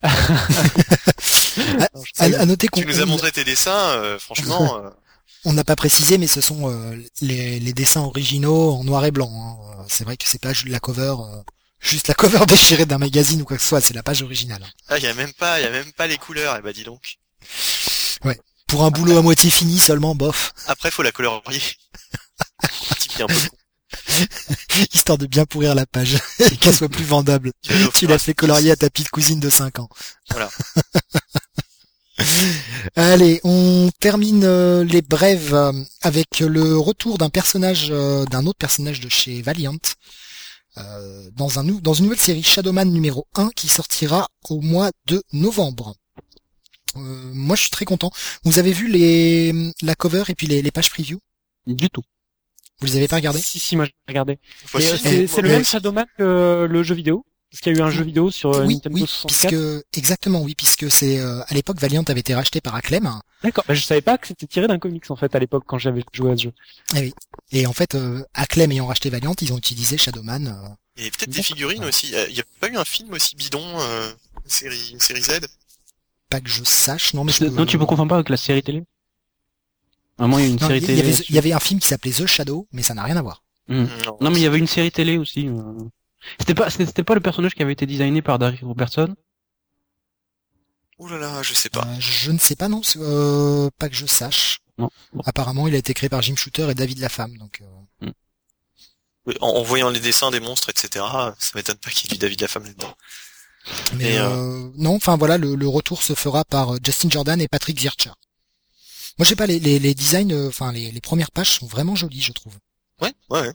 À noter qu'on Tu nous as montré tes dessins. Franchement, on n'a pas précisé, mais ce sont les dessins originaux en noir et blanc. Hein. C'est vrai que c'est pas la cover, juste la cover déchirée d'un magazine ou quoi que ce soit. C'est la page originale. Hein. ah, y a même pas les couleurs. Eh bah dis donc. Pour un boulot à moitié fini seulement, bof, Après, faut la colorier. Un type qui est un peu con. histoire de bien pourrir la page et qu'elle soit plus vendable. Tu l'as fait colorier à ta petite cousine de 5 ans. Voilà. Allez, on termine les brèves avec le retour d'un autre personnage de chez Valiant, dans une nouvelle série Shadowman numéro 1 qui sortira au mois de novembre. Moi, je suis très content. Vous avez vu la cover et puis les pages preview? Du tout. Vous les avez pas regardées? Si, moi j'ai regardé. Voici- Et, c'est le mais- même Shadowman que le jeu vidéo, parce qu'il y a eu un jeu vidéo sur Oui, Nintendo oui, 64. puisque c'est à l'époque Valiant avait été racheté par Acclaim. D'accord. Bah, je savais pas que c'était tiré d'un comics en fait à l'époque quand j'avais joué à ce jeu. Et en fait, Acclaim ayant racheté Valiant, ils ont utilisé Shadowman. Et peut-être des figurines aussi. Il y a pas eu un film aussi bidon, série Z? Pas que je sache, non mais Non, tu peux confondre pas avec la série télé? À moins, il y a une Non, série il y télé. avait, là-dessus. il y avait un film qui s'appelait The Shadow, mais ça n'a rien à voir. Non, mais il y avait une série télé aussi. C'était pas le personnage qui avait été designé par Derek Robertson. Ouh là là, je sais pas. Je ne sais pas, non, pas que je sache. Non. Bon. Apparemment, il a été créé par Jim Shooter et David Lafemme, donc. Oui, en voyant les dessins des monstres, etc., ça m'étonne pas qu'il y ait du David Lafemme là-dedans. Mais non, enfin voilà, le retour se fera par Justin Jordan et Patrick Zircher. Moi, je sais pas, les designs, enfin les premières pages sont vraiment jolies, je trouve. Ouais.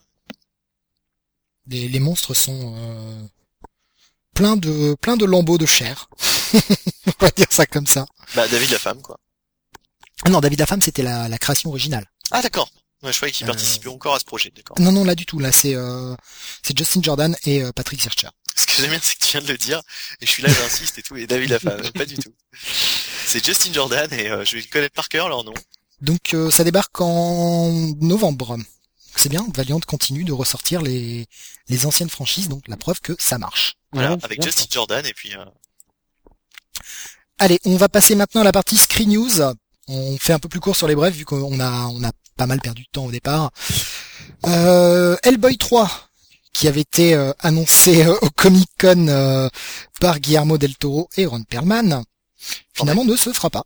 Les monstres sont plein de lambeaux de chair. On va dire ça comme ça. Bah, David Lafemme, quoi. Ah non, David Lafemme, c'était la création originale. Ah, d'accord. Ouais, je croyais qu'il participait encore à ce projet, d'accord. Non, là du tout. Là, c'est Justin Jordan et Patrick Zircher. Ce que j'aime bien, c'est que tu viens de le dire, et je suis là, j'insiste et tout, et David Lafemme, pas du tout. C'est Justin Jordan, et je vais connaître par cœur leur nom. Donc, ça débarque en novembre. C'est bien, Valiant continue de ressortir les anciennes franchises, donc la preuve que ça marche. Voilà, Ouais, avec c'est Justin Jordan, et puis... Allez, on va passer maintenant à la partie Screen News. On fait un peu plus court sur les brefs, vu qu'on a pas mal perdu de temps au départ. Hellboy 3, qui avait été annoncé au Comic-Con par Guillermo del Toro et Ron Perlman, finalement ne se fera pas.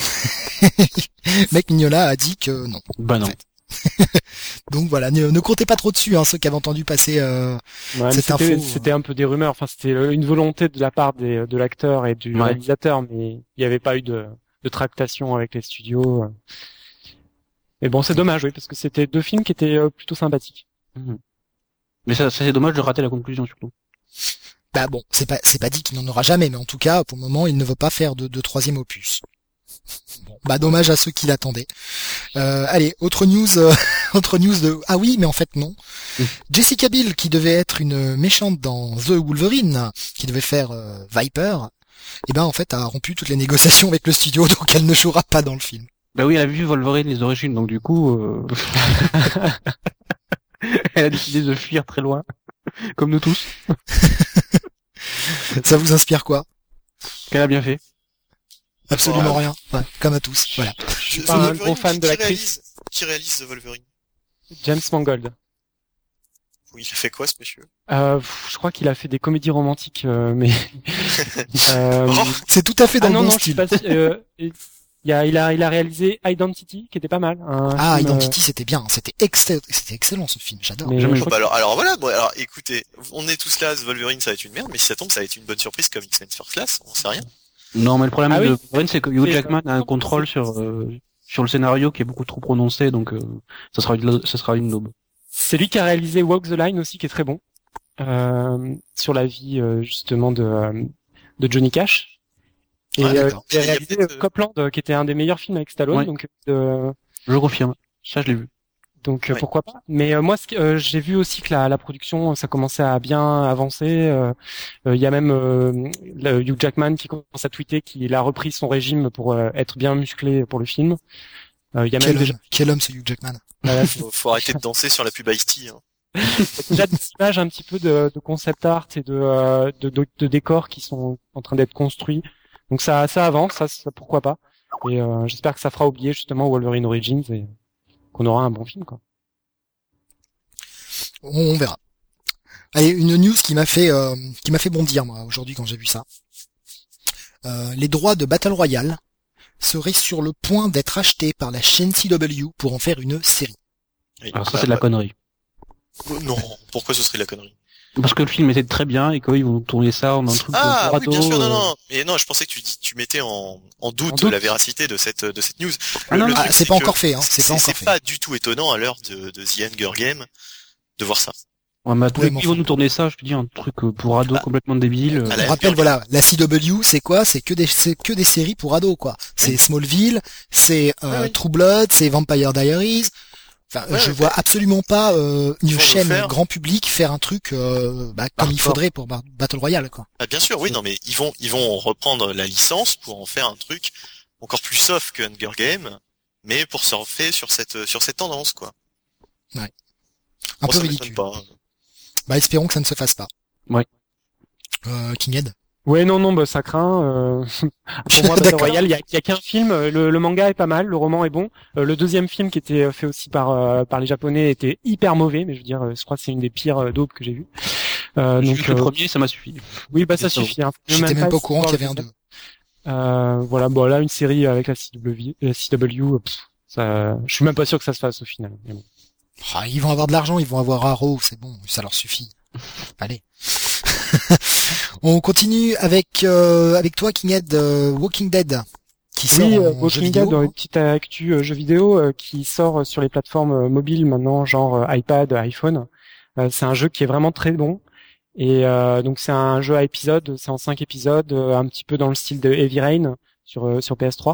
Mec Mignola a dit que non. Bah non. En fait. Donc voilà, ne comptez pas trop dessus, ceux qui avaient entendu passer Ouais, cette info. c'était un peu des rumeurs. Enfin, c'était une volonté de la part de l'acteur et du réalisateur, mais il n'y avait pas eu de tractation avec les studios. Mais bon, c'est dommage, oui, parce que c'était deux films qui étaient plutôt sympathiques. Mais ça c'est dommage de rater la conclusion surtout. Bah bon, c'est pas dit qu'il n'en aura jamais, mais en tout cas, pour le moment, il ne veut pas faire de troisième opus. Bon, bah dommage à ceux qui l'attendaient. Allez, autre news de... Ah oui, mais en fait non. Jessica Biel, qui devait être une méchante dans The Wolverine, qui devait faire Viper, et ben en fait a rompu toutes les négociations avec le studio, donc elle ne jouera pas dans le film. Bah oui, elle a vu Wolverine les origines, donc du coup, elle a décidé de fuir très loin, comme nous tous. Ça vous inspire quoi? Qu'elle a bien fait. Absolument rien. Ouais, comme à tous. Voilà. Je suis pas un gros fan de l'actrice. Qui réalise The Wolverine? James Mangold. Oui, il a fait quoi, ce monsieur? Je crois qu'il a fait des comédies romantiques, mais C'est tout à fait dans le bon je style. sais pas si, il a réalisé Identity, qui était pas mal. Ah, Identity, c'était bien. C'était excellent ce film. J'adore. Mais Jamais je crois Bah alors voilà, bon, alors écoutez, on est tous là, The Wolverine ça va être une merde, mais si ça tombe, ça va être une bonne surprise comme X-Men First Class, on sait rien. Non, mais le problème Ah de oui. Wolverine, c'est que Hugh C'est Jackman a un contrôle sur le scénario qui est beaucoup trop prononcé, donc ça sera une daube. c'est lui qui a réalisé Walk the Line aussi, qui est très bon, sur la vie justement de Johnny Cash. Et Ouais, d'accord. il a Il y a réalisé peut-être, Copland, qui était un des meilleurs films avec Stallone, Ouais. donc Je confirme. Ça, je l'ai vu. Ouais. pourquoi pas. Mais moi, j'ai vu aussi que la production, ça commençait à bien avancer. Il y a même Hugh Jackman qui commence à tweeter qu'il a repris son régime pour être bien musclé pour le film. Il y a même Quel homme ce Hugh Jackman. voilà, faut arrêter de danser sur la pub Ice-T, hein. déjà des images un petit peu de concept art et de décors qui sont en train d'être construits. Donc ça avance, ça pourquoi pas. Et j'espère que ça fera oublier justement Wolverine Origins et qu'on aura un bon film, quoi. On verra. Allez, une news qui m'a fait bondir moi aujourd'hui quand j'ai vu ça. Les droits de Battle Royale seraient sur le point d'être achetés par la chaîne CW pour en faire une série. Oui. Alors ça, c'est de la connerie. Non, pourquoi ce serait de la connerie? Parce que le film était très bien et qu'ils vont tourner ça en un truc Ah, de oui, bien sûr, radeau, non. Mais non, je pensais que tu mettais en doute la véracité de cette news. Ah non, truc, c'est pas que encore fait, hein. C'est pas encore fait. C'est pas du tout étonnant à l'heure de The Hunger Game de voir ça. Ouais, mais à tous Ouais, les coups, ils vont nous tourner ça, je te dis, un truc pour ados complètement débile. à On la rappelle, Hunger voilà, la CW, c'est quoi? C'est que des séries pour ados, quoi. C'est Smallville, c'est oui. True Blood, c'est Vampire Diaries. Enfin, je vois absolument pas Ils une vont chaîne nous faire- grand public faire un truc comme il Hardcore. faudrait pour Battle Royale, quoi. Ah, bien sûr, oui, non, mais ils vont reprendre la licence pour en faire un truc encore plus soft que Hunger Game, mais pour surfer sur cette tendance, quoi. Un Moi, peu ça ridicule. m'étonne pas. Bah, espérons que ça ne se fasse pas. Ouais. Kinghead. Ouais, non, bah, ça craint. Pour moi, Battle D'accord. Royale, il y a qu'un film. Le manga est pas mal, le roman est bon. Le deuxième film qui était fait aussi par les Japonais était hyper mauvais, mais je veux dire, je crois que c'est une des pires daubes que j'ai vues. J'ai Donc, vu que le premier, ça m'a suffi. oui, bah ça ça vaut. suffit. Hein. J'étais même pas au courant voir qu'il y le avait un 2. deuxième. Voilà, bon là, une série avec la CW, ça, je suis même pas sûr que ça se fasse au final. Mais bon. Ah, ils vont avoir de l'argent, ils vont avoir Arrow, c'est bon, ça leur suffit. Allez. On continue avec toi, Kinghead, Walking Dead, qui sort Oui, en jeu Walking Dead, vidéo. une petite actu jeu vidéo qui sort sur les plateformes mobiles maintenant, genre iPad, iPhone. C'est un jeu qui est vraiment très bon. Et donc c'est un jeu à épisodes, c'est en 5 épisodes, un petit peu dans le style de Heavy Rain sur PS3.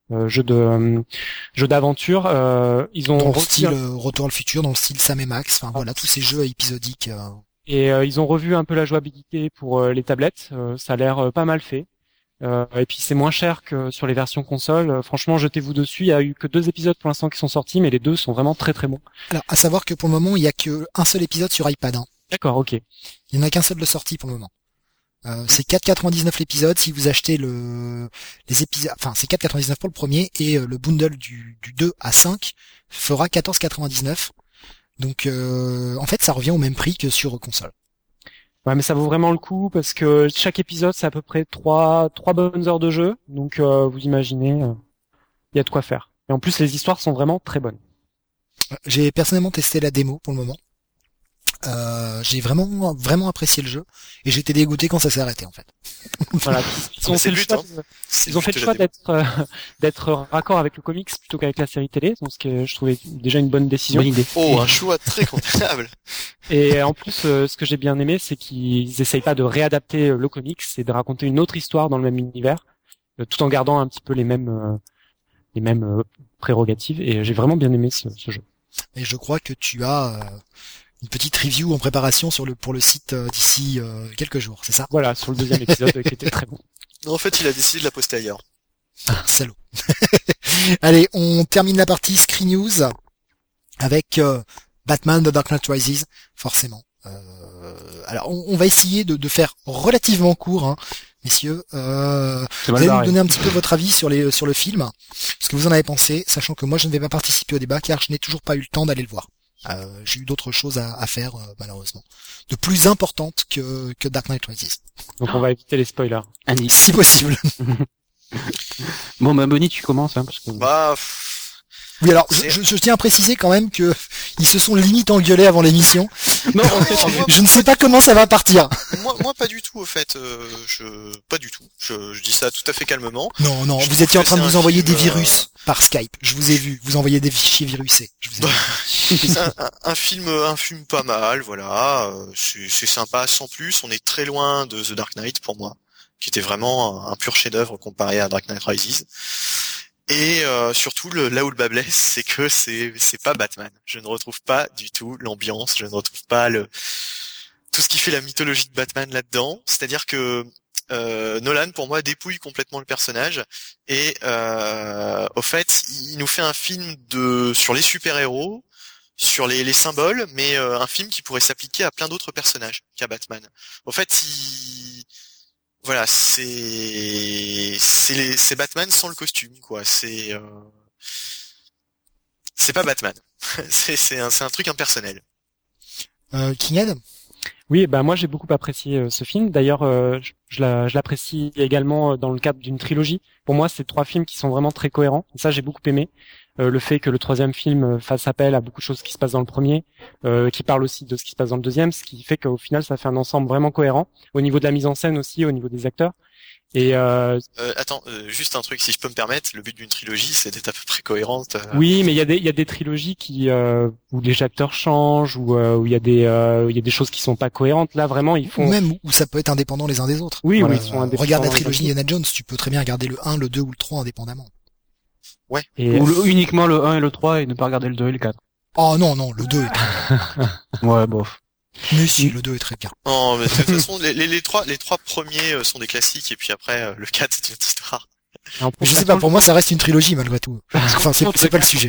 Jeu d'aventure. Ils ont Dans le revu style Retour à le futur, dans le style Sam et Max, enfin voilà, tous ces jeux épisodiques. ils ont revu un peu la jouabilité pour les tablettes. Ça a l'air pas mal fait. Et puis c'est moins cher que sur les versions console. Franchement, jetez-vous dessus. Il y a eu que 2 épisodes pour l'instant qui sont sortis, mais les 2 sont vraiment très très bons. Alors, à savoir que pour le moment, il y a que un seul épisode sur iPad, hein. D'accord, ok. Il y en a qu'un seul de sortie pour le moment. C'est 4,99 l'épisode si vous achetez les épisodes, enfin c'est 4,99 pour le premier et le bundle du 2 à 5 fera 14,99. Donc en fait ça revient au même prix que sur console. Ouais, mais ça vaut vraiment le coup parce que chaque épisode c'est à peu près 3 bonnes heures de jeu. Donc vous imaginez, il y a de quoi faire. Et en plus les histoires sont vraiment très bonnes. J'ai personnellement testé la démo pour le moment. J'ai vraiment apprécié le jeu et j'étais dégoûté quand ça s'est arrêté en fait. Voilà, ils ont c'est fait le le but, choix, hein. C'est ils ont le fait but le de choix la démo. d'être raccord avec le comics plutôt qu'avec la série télé, donc ce que je trouvais déjà une bonne décision. Bonne idée. Oh, un choix très condamnable. Et en plus, ce que j'ai bien aimé, c'est qu'ils essayent pas de réadapter le comics, c'est de raconter une autre histoire dans le même univers, tout en gardant un petit peu les mêmes prérogatives. Et j'ai vraiment bien aimé ce jeu. Et je crois que tu as une petite review en préparation pour le site d'ici quelques jours, c'est ça? Voilà, sur le deuxième épisode qui était très bon. Non, en fait, il a décidé de la poster ailleurs. Salaud. Allez, on termine la partie Screen News avec Batman The Dark Knight Rises, forcément. Alors, on va essayer de faire relativement court, hein, messieurs. Vous allez nous donner un petit peu votre avis sur le film, ce que vous en avez pensé, sachant que moi je ne vais pas participer au débat car je n'ai toujours pas eu le temps d'aller le voir. J'ai eu d'autres choses à faire, malheureusement, de plus importantes que Dark Knight Rises. Donc on va éviter les spoilers. Annie. Si possible. Bon, bah Bonnie, tu commences, hein, parce que... Bah, Oui, alors je tiens à préciser quand même que ils se sont limite engueulés avant l'émission. Non, en fait, Je ne sais pas comment ça va partir. moi, pas du tout, au fait. Pas du tout. Je dis ça tout à fait calmement. Non, Je vous trouve étiez en que train de c'est vous un envoyer film, des virus par Skype. Je vous ai vu. Vous envoyez des fichiers virusés. Je vous ai vu. C'est un film pas mal, voilà. C'est sympa sans plus. On est très loin de The Dark Knight pour moi, qui était vraiment un pur chef-d'œuvre comparé à Dark Knight Rises. Et surtout, là où le bas blesse, c'est que c'est pas Batman. Je ne retrouve pas du tout l'ambiance. Je ne retrouve pas tout ce qui fait la mythologie de Batman là-dedans. C'est-à-dire que Nolan, pour moi, dépouille complètement le personnage. Et au fait, il nous fait un film sur les super-héros, sur les symboles, mais un film qui pourrait s'appliquer à plein d'autres personnages qu'à Batman. Au fait, voilà, c'est Batman sans le costume, quoi. C'est pas Batman. c'est un truc impersonnel. Kinghead. Oui, bah moi j'ai beaucoup apprécié ce film. D'ailleurs, je l'apprécie également dans le cadre d'une trilogie. Pour moi, c'est 3 films qui sont vraiment très cohérents. Et ça, j'ai beaucoup aimé. Le fait que le 3e film fasse appel à beaucoup de choses qui se passent dans le premier, qui parle aussi de ce qui se passe dans le 2e, ce qui fait qu'au final, ça fait un ensemble vraiment cohérent. Au niveau de la mise en scène aussi, au niveau des acteurs. Et attends, juste un truc, si je peux me permettre, le but d'une trilogie, c'est d'être à peu près cohérente. Oui, mais il y a des trilogies où les acteurs changent, où il y a des choses qui sont pas cohérentes. Là, vraiment, ils font. Ou même où ça peut être indépendant les uns des autres. Oui, Voilà. ils sont indépendants. Regarde la trilogie Indiana Jones, tu peux très bien regarder le 1, le 2 ou le 3 indépendamment. Ouais. Ou uniquement le 1 et le 3 et ne pas regarder le 2 et le 4. Oh non, le 2 est très bien. Ouais, bof. Mais si, le 2 est très bien. Non, mais de toute façon, les trois premiers sont des classiques, et puis après, le 4, c'est une autre histoire. Je sais pas, pour moi, ça reste une trilogie malgré tout. Enfin, c'est pas le sujet.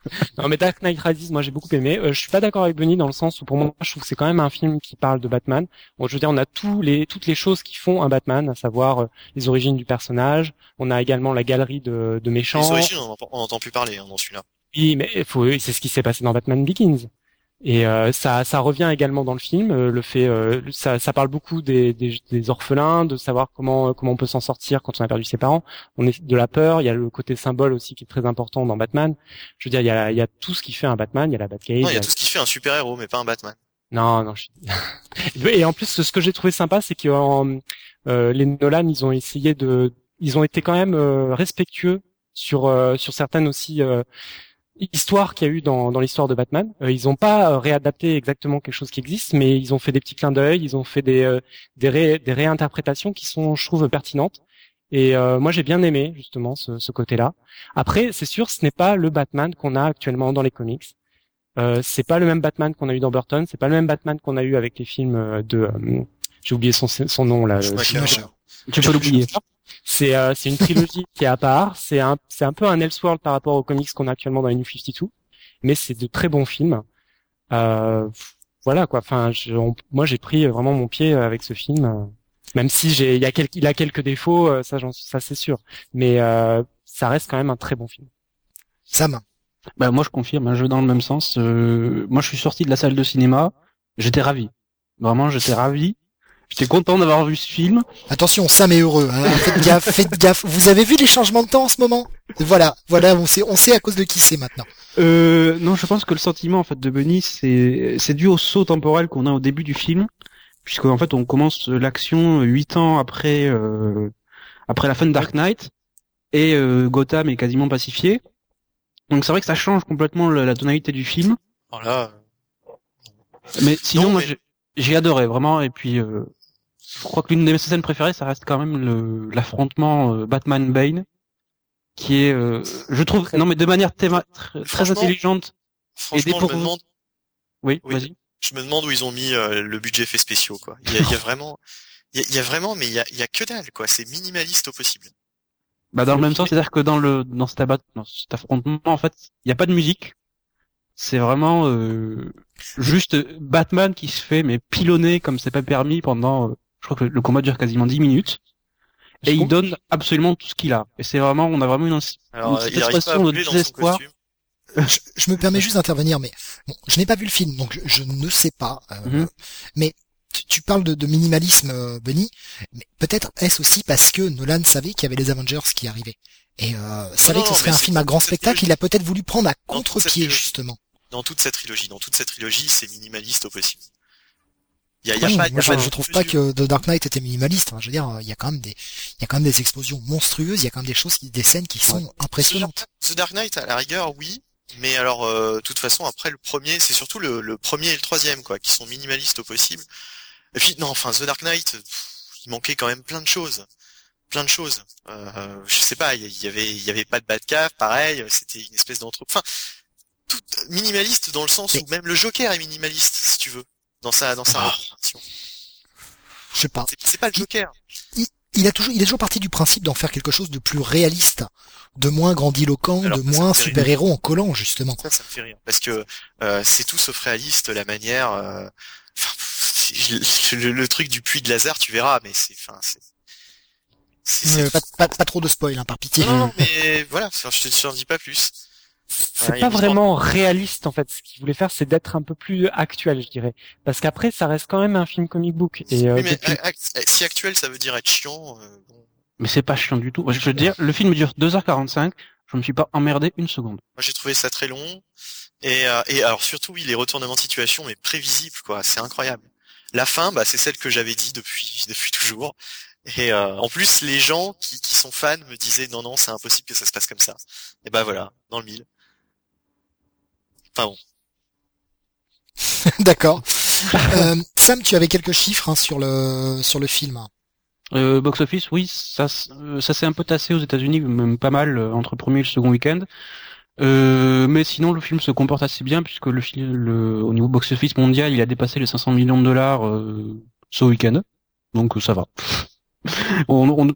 Non, mais Dark Knight Rises, moi j'ai beaucoup aimé. Je suis pas d'accord avec Benny dans le sens où pour moi je trouve que c'est quand même un film qui parle de Batman. Bon, je veux dire, on a toutes les choses qui font un Batman, à savoir les origines du personnage. On a également la galerie de méchants. Les origines, on n'entend plus parler dans celui-là. Oui, mais c'est ce qui s'est passé dans Batman Begins. Et ça revient également dans le film. Le fait, ça parle beaucoup des orphelins, de savoir comment on peut s'en sortir quand on a perdu ses parents. On est de la peur. Il y a le côté symbole aussi qui est très important dans Batman. Je veux dire, il y a tout ce qui fait un Batman. Il y a la Batcave. Non, il y a tout ce qui fait un super-héros, mais pas un Batman. Non. Et en plus, ce que j'ai trouvé sympa, c'est que les Nolan, ils ont été quand même respectueux sur certaines aussi. Histoire qu'il y a eu dans l'histoire de Batman. Ils n'ont pas réadapté exactement quelque chose qui existe, mais ils ont fait des petits clins d'œil, ils ont fait des réinterprétations qui sont, je trouve, pertinentes. Et moi, j'ai bien aimé justement ce côté-là. Après, c'est sûr, ce n'est pas le Batman qu'on a actuellement dans les comics. C'est pas le même Batman qu'on a eu dans Burton, c'est pas le même Batman qu'on a eu avec les films j'ai oublié son nom là. Tu peux l'oublier. C'est une trilogie qui est à part. C'est un peu un Elseworld par rapport aux comics qu'on a actuellement dans les New 52, mais c'est de très bons films. Voilà quoi. Enfin, moi j'ai pris vraiment mon pied avec ce film, même si il a quelques défauts, ça c'est sûr, mais ça reste quand même un très bon film. Sam. Bah moi je confirme, je vais dans le même sens. Moi je suis sorti de la salle de cinéma, j'étais ravi. Vraiment j'étais ravi. J'étais content d'avoir vu ce film. Attention, Sam est heureux. Hein. Faites gaffe. Vous avez vu les changements de temps en ce moment ? Voilà, on sait à cause de qui c'est maintenant. Non, je pense que le sentiment en fait de Benny, c'est dû au saut temporel qu'on a au début du film, puisque en fait on commence l'action 8 ans après la fin de Dark Knight et Gotham est quasiment pacifié. Donc c'est vrai que ça change complètement la tonalité du film. Voilà. Mais sinon, moi j'ai adoré vraiment et puis. Je crois que l'une de mes scènes préférées, ça reste quand même l'affrontement Batman-Bane, qui est, je trouve, non mais de manière très intelligente. Franchement, je me demande. Oui, vas-y. Je me demande où ils ont mis le budget effets spéciaux, quoi. Il y a vraiment, mais il y a que dalle, quoi. C'est minimaliste au possible. Bah dans le même sens, c'est-à-dire que dans cet affrontement, en fait, il n'y a pas de musique. C'est vraiment juste Batman qui se fait mais pilonner comme c'est pas permis pendant. Je crois que le combat dure quasiment 10 minutes. Et il donne absolument tout ce qu'il a. Et c'est vraiment, on a vraiment une expression de désespoir. Je me permets juste d'intervenir, mais bon, je n'ai pas vu le film, donc je ne sais pas. Mais tu parles de minimalisme, Benny, mais peut-être est-ce aussi parce que Nolan savait qu'il y avait les Avengers qui arrivaient. Et savait que ce serait un film à grand spectacle, il a peut-être voulu prendre à contre-pied, justement. Dans toute cette trilogie, c'est minimaliste au possible. Je trouve pas que The Dark Knight était minimaliste. Enfin, je veux dire, il y a quand même des explosions monstrueuses, il y a quand même des scènes qui sont impressionnantes. The Dark Knight, à la rigueur, oui. Mais alors, de toute façon, après le premier, c'est surtout le premier et le troisième, quoi, qui sont minimalistes au possible. Et puis, non, enfin, The Dark Knight, il manquait quand même plein de choses. Je sais pas, il y avait pas de Batcave, pareil, c'était une espèce enfin, tout minimaliste dans le sens où même le Joker est minimaliste, si tu veux. Dans sa représentation. Je sais pas. C'est pas le Joker. Il est toujours parti du principe d'en faire quelque chose de plus réaliste, de moins grandiloquent, de moins super-héros en collant, justement. Ça me fait rire. Parce que, c'est tout sauf réaliste, la manière, le truc du puits de Lazare, tu verras, mais pas trop de spoil, hein, par pitié. Non, mais voilà, je te dis pas plus. C'est pas vraiment réaliste en fait. Ce qu'il voulait faire, c'est d'être un peu plus actuel, je dirais. Parce qu'après, ça reste quand même un film comic book. Et oui, mais si actuel, ça veut dire être chiant. Bon. Mais c'est pas chiant du tout. Je veux dire, le film dure 2h45. Je me suis pas emmerdé une seconde. Moi, j'ai trouvé ça très long. Et alors surtout, oui, les retournements de situation, mais prévisibles, quoi. C'est incroyable. La fin, c'est celle que j'avais dit depuis toujours. Et en plus, les gens qui sont fans me disaient non, c'est impossible que ça se passe comme ça. Et voilà, dans le mille. Enfin bon. D'accord. Sam, tu avais quelques chiffres sur le film. Box office, oui, ça s'est un peu tassé aux États-Unis, même pas mal entre le premier et le second week-end. Mais sinon, le film se comporte assez bien puisque au niveau box office mondial, il a dépassé les 500 millions de dollars ce week-end. Donc ça va.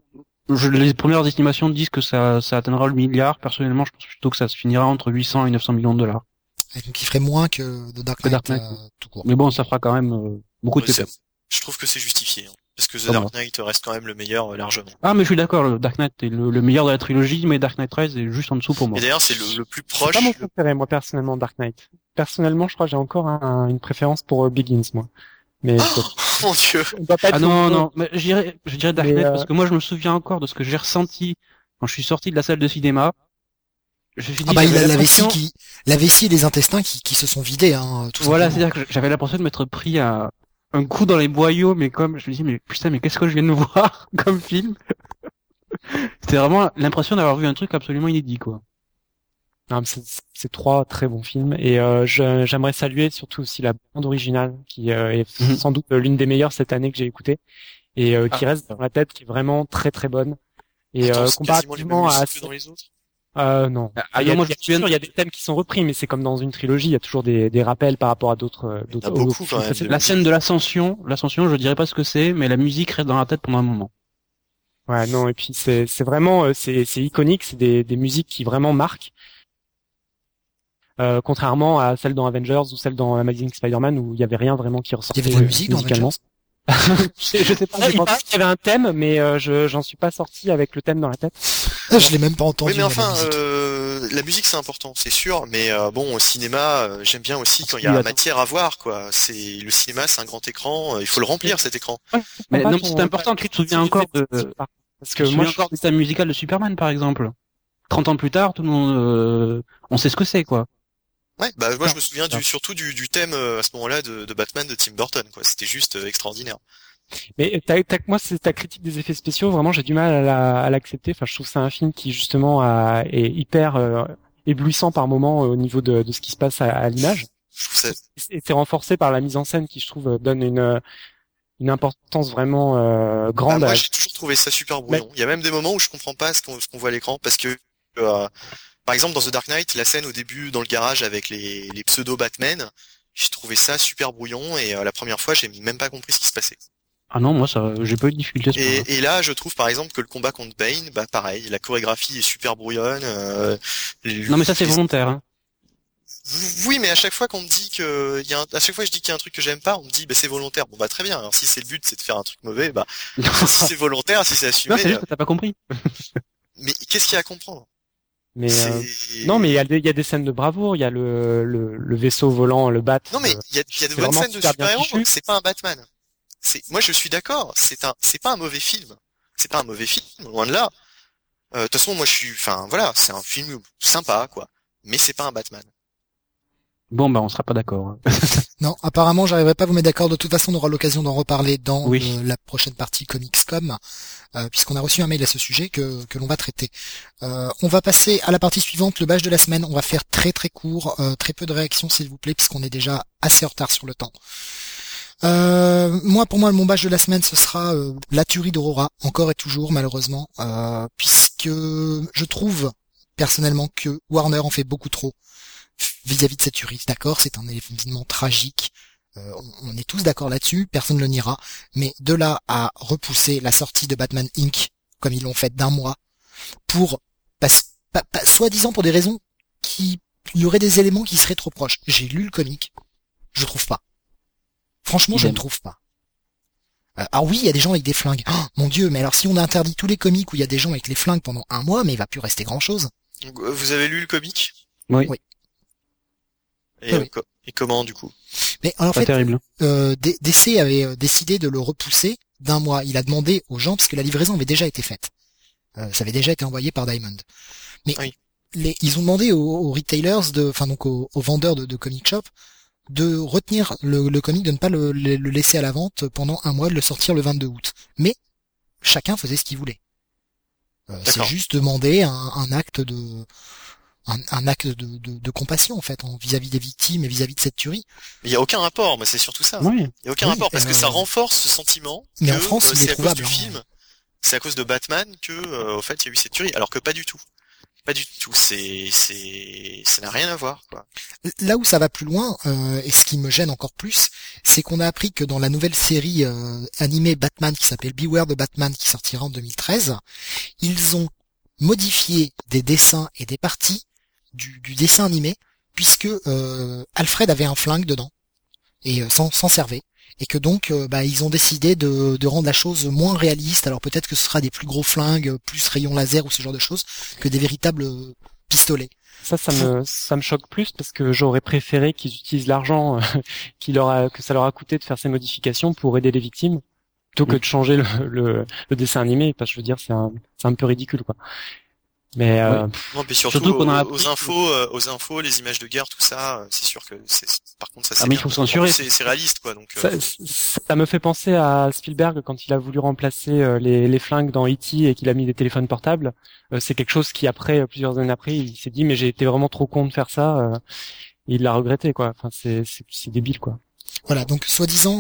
Les premières estimations disent que ça atteindra le milliard. Personnellement, je pense plutôt que ça se finira entre 800 et 900 millions de dollars. Et donc il ferait moins que The Dark Que Knight, Dark Knight. tout court. Mais bon, ça fera quand même beaucoup de Ouais, pépins. je trouve que c'est justifié, hein, parce que The Ah Dark bon. Knight reste quand même le meilleur largement. Ah, mais je suis d'accord, le Dark Knight est le meilleur de la trilogie, mais Dark Knight Rise est juste en dessous pour moi. Et d'ailleurs, c'est le plus C'est proche. pas mon préféré, moi, personnellement, Dark Knight. Personnellement, je crois que j'ai encore une préférence pour Begins, moi. Mais Oh, mon Dieu. on doit pas être Ah non, mais je dirais Dark Mais, Knight parce que moi je me souviens encore de ce que j'ai ressenti quand je suis sorti de la salle de cinéma. Je me suis dit, Ah bah il j'avais a la vessie l'impression- la vessie et les intestins qui se sont vidés, hein, tout Voilà, simplement. c'est-à-dire que j'avais l'impression de m'être pris un coup dans les boyaux, mais comme je me dis, mais putain, mais qu'est-ce que je viens de voir comme film? C'était vraiment l'impression d'avoir vu un truc absolument inédit, quoi. Non, mais c'est trois très bons films et j'aimerais saluer surtout aussi la bande originale qui est Mhm. sans doute l'une des meilleures cette année que j'ai écoutée et qui Ah. reste dans la tête, qui est vraiment très très bonne. Et Attends, c'est quasiment les mêmes comparativement à musiques que dans les autres. non, Ah, il y a, moi, il y a- je me souviens- sûr, il y a des thèmes qui sont repris, mais c'est comme dans une trilogie, il y a toujours des rappels par rapport à d'autres. Il y en a beaucoup, aux quand même, précédents. de La scène de l'ascension, je dirais pas ce que c'est, mais la musique reste dans la tête pendant un moment. Ouais, non, et puis c'est vraiment c'est iconique, c'est des musiques qui vraiment marquent. Contrairement à celles dans Avengers ou celles dans Amazing Spider-Man où il y avait rien vraiment qui Il y ressortait avait de la musique dans musicalement. Avengers. Je sais pas, il paraît qu'il y avait un thème, mais j'en suis pas sorti avec le thème dans la tête. Je l'ai même pas entendu. Oui, mais moi, enfin, la musique. la musique c'est important, c'est sûr, mais bon, au cinéma, j'aime bien aussi quand il y Oui, a attends. matière à voir, quoi. C'est le cinéma, c'est un grand écran, il faut le remplir cet écran. Mais Pas non, ton- c'est important, tu te souviens encore de, Parce tu que te moi, souviens encore du thème musical de Superman, par exemple. 30 ans plus tard, tout le monde, on sait ce que c'est, quoi. Ouais, bah moi je me souviens Ah. surtout du thème à ce moment-là de Batman de Tim Burton, quoi. C'était juste extraordinaire. mais moi, c'est ta critique des effets spéciaux. Vraiment, j'ai du mal à l'accepter. Enfin, je trouve que c'est un film qui justement est hyper éblouissant par moment au niveau de ce qui se passe à l'image. Je trouve ça. Et c'est renforcé par la mise en scène qui, je trouve, donne une importance vraiment Bah, grande. moi j'ai toujours trouvé ça super brouillon. Il y a même des moments où je comprends pas ce qu'on voit à l'écran parce que par exemple dans The Dark Knight, la scène au début dans le garage avec les pseudo Batman, j'ai trouvé ça super brouillon et la première fois j'ai même pas compris ce qui se passait. Ah non, moi, ça, j'ai pas eu de difficulté sur ça. Et là, je trouve par exemple que le combat contre Bane, bah pareil, la chorégraphie est super brouillonne. Non, mais ça, c'est volontaire, hein. Oui, mais à chaque fois qu'on me dit que à chaque fois que je dis qu'il y a un truc que j'aime pas, on me dit bah c'est volontaire. Bon bah très bien. Alors si c'est le but, c'est de faire un truc mauvais, bah si c'est volontaire, si c'est Non, assumé. c'est juste que t'as pas compris. Mais qu'est-ce qu'il y a à comprendre? Mais C'est- non, mais il y a des scènes de bravoure. Il y a le vaisseau volant, le bat. Non, mais il y a de c'est bonnes vraiment scènes de super bien super-héros. fichu. C'est pas un Batman. Moi je suis d'accord. C'est pas un mauvais film. C'est pas un mauvais film, loin de là. De toute façon, moi enfin voilà, c'est un film sympa, quoi. Mais c'est pas un Batman. Bon, bah, on sera pas d'accord. Hein. Non, apparemment, j'arriverai pas à vous mettre d'accord. De toute façon, on aura l'occasion d'en reparler dans Oui. la prochaine partie Comics.com, puisqu'on a reçu un mail à ce sujet que l'on va traiter. On va passer à la partie suivante, le badge de la semaine. On va faire très très court, très peu de réactions s'il vous plaît, puisqu'on est déjà assez en retard sur le temps. Pour moi, mon badge de la semaine, ce sera la tuerie d'Aurora, encore et toujours malheureusement, puisque je trouve personnellement que Warner en fait beaucoup trop vis-à-vis de cette tuerie. D'accord, c'est un événement tragique, on est tous d'accord là-dessus, personne ne le niera, mais de là à repousser la sortie de Batman Inc., comme ils l'ont fait d'un mois, pour soi-disant pour des raisons il y aurait des éléments qui seraient trop proches. J'ai lu le comic, je trouve pas. Franchement, je ne trouve pas. Alors oui, il y a des gens avec des flingues. Oh, mon Dieu, mais alors si on interdit tous les comics où il y a des gens avec les flingues pendant un mois, mais il va plus rester grand-chose. Donc, vous avez lu le comic? Oui. Oui. Et, Oui. et comment du coup? Mais en Pas fait, terrible. DC avait décidé de le repousser d'un mois. Il a demandé aux gens, parce que la livraison avait déjà été faite. Ça avait déjà été envoyé par Diamond. Mais Oui. ils ont demandé aux retailers, aux vendeurs de comic shop, de retenir le comic, de ne pas le laisser à la vente pendant un mois, de le sortir le 22 août. Mais chacun faisait ce qu'il voulait. C'est D'accord. juste demander un acte de compassion en fait vis-à-vis des victimes et vis-à-vis de cette tuerie. Il y a aucun rapport, mais c'est surtout ça. Oui. Il y a aucun Oui, rapport parce que ça renforce ce sentiment mais que en France, il est c'est à cause trouvable, du hein. film, c'est à cause de Batman que au fait il y a eu cette tuerie, alors que pas du tout. Pas du tout. Ça n'a rien à voir, quoi. Là où ça va plus loin, et ce qui me gêne encore plus, c'est qu'on a appris que dans la nouvelle série animée Batman qui s'appelle Beware the Batman qui sortira en 2013, ils ont modifié des dessins et des parties du dessin animé, puisque Alfred avait un flingue dedans et s'en servait, et que donc ils ont décidé de rendre la chose moins réaliste. Alors peut-être que ce sera des plus gros flingues, plus rayons laser ou ce genre de choses, que des véritables pistolets. Ça me choque plus parce que j'aurais préféré qu'ils utilisent l'argent que ça leur a coûté de faire ces modifications pour aider les victimes, plutôt que de changer le dessin animé, parce que je veux dire c'est un peu ridicule quoi. Mais non, puis surtout qu'on a aux infos, les images de guerre, tout ça, c'est sûr que par contre ça c'est mais il faut censurer. C'est réaliste quoi, donc ça me fait penser à Spielberg quand il a voulu remplacer les flingues dans E.T. et qu'il a mis des téléphones portables. C'est quelque chose qui après plusieurs années après, il s'est dit mais j'ai été vraiment trop con de faire ça. Et il l'a regretté quoi. Enfin c'est débile quoi. Voilà, donc soi-disant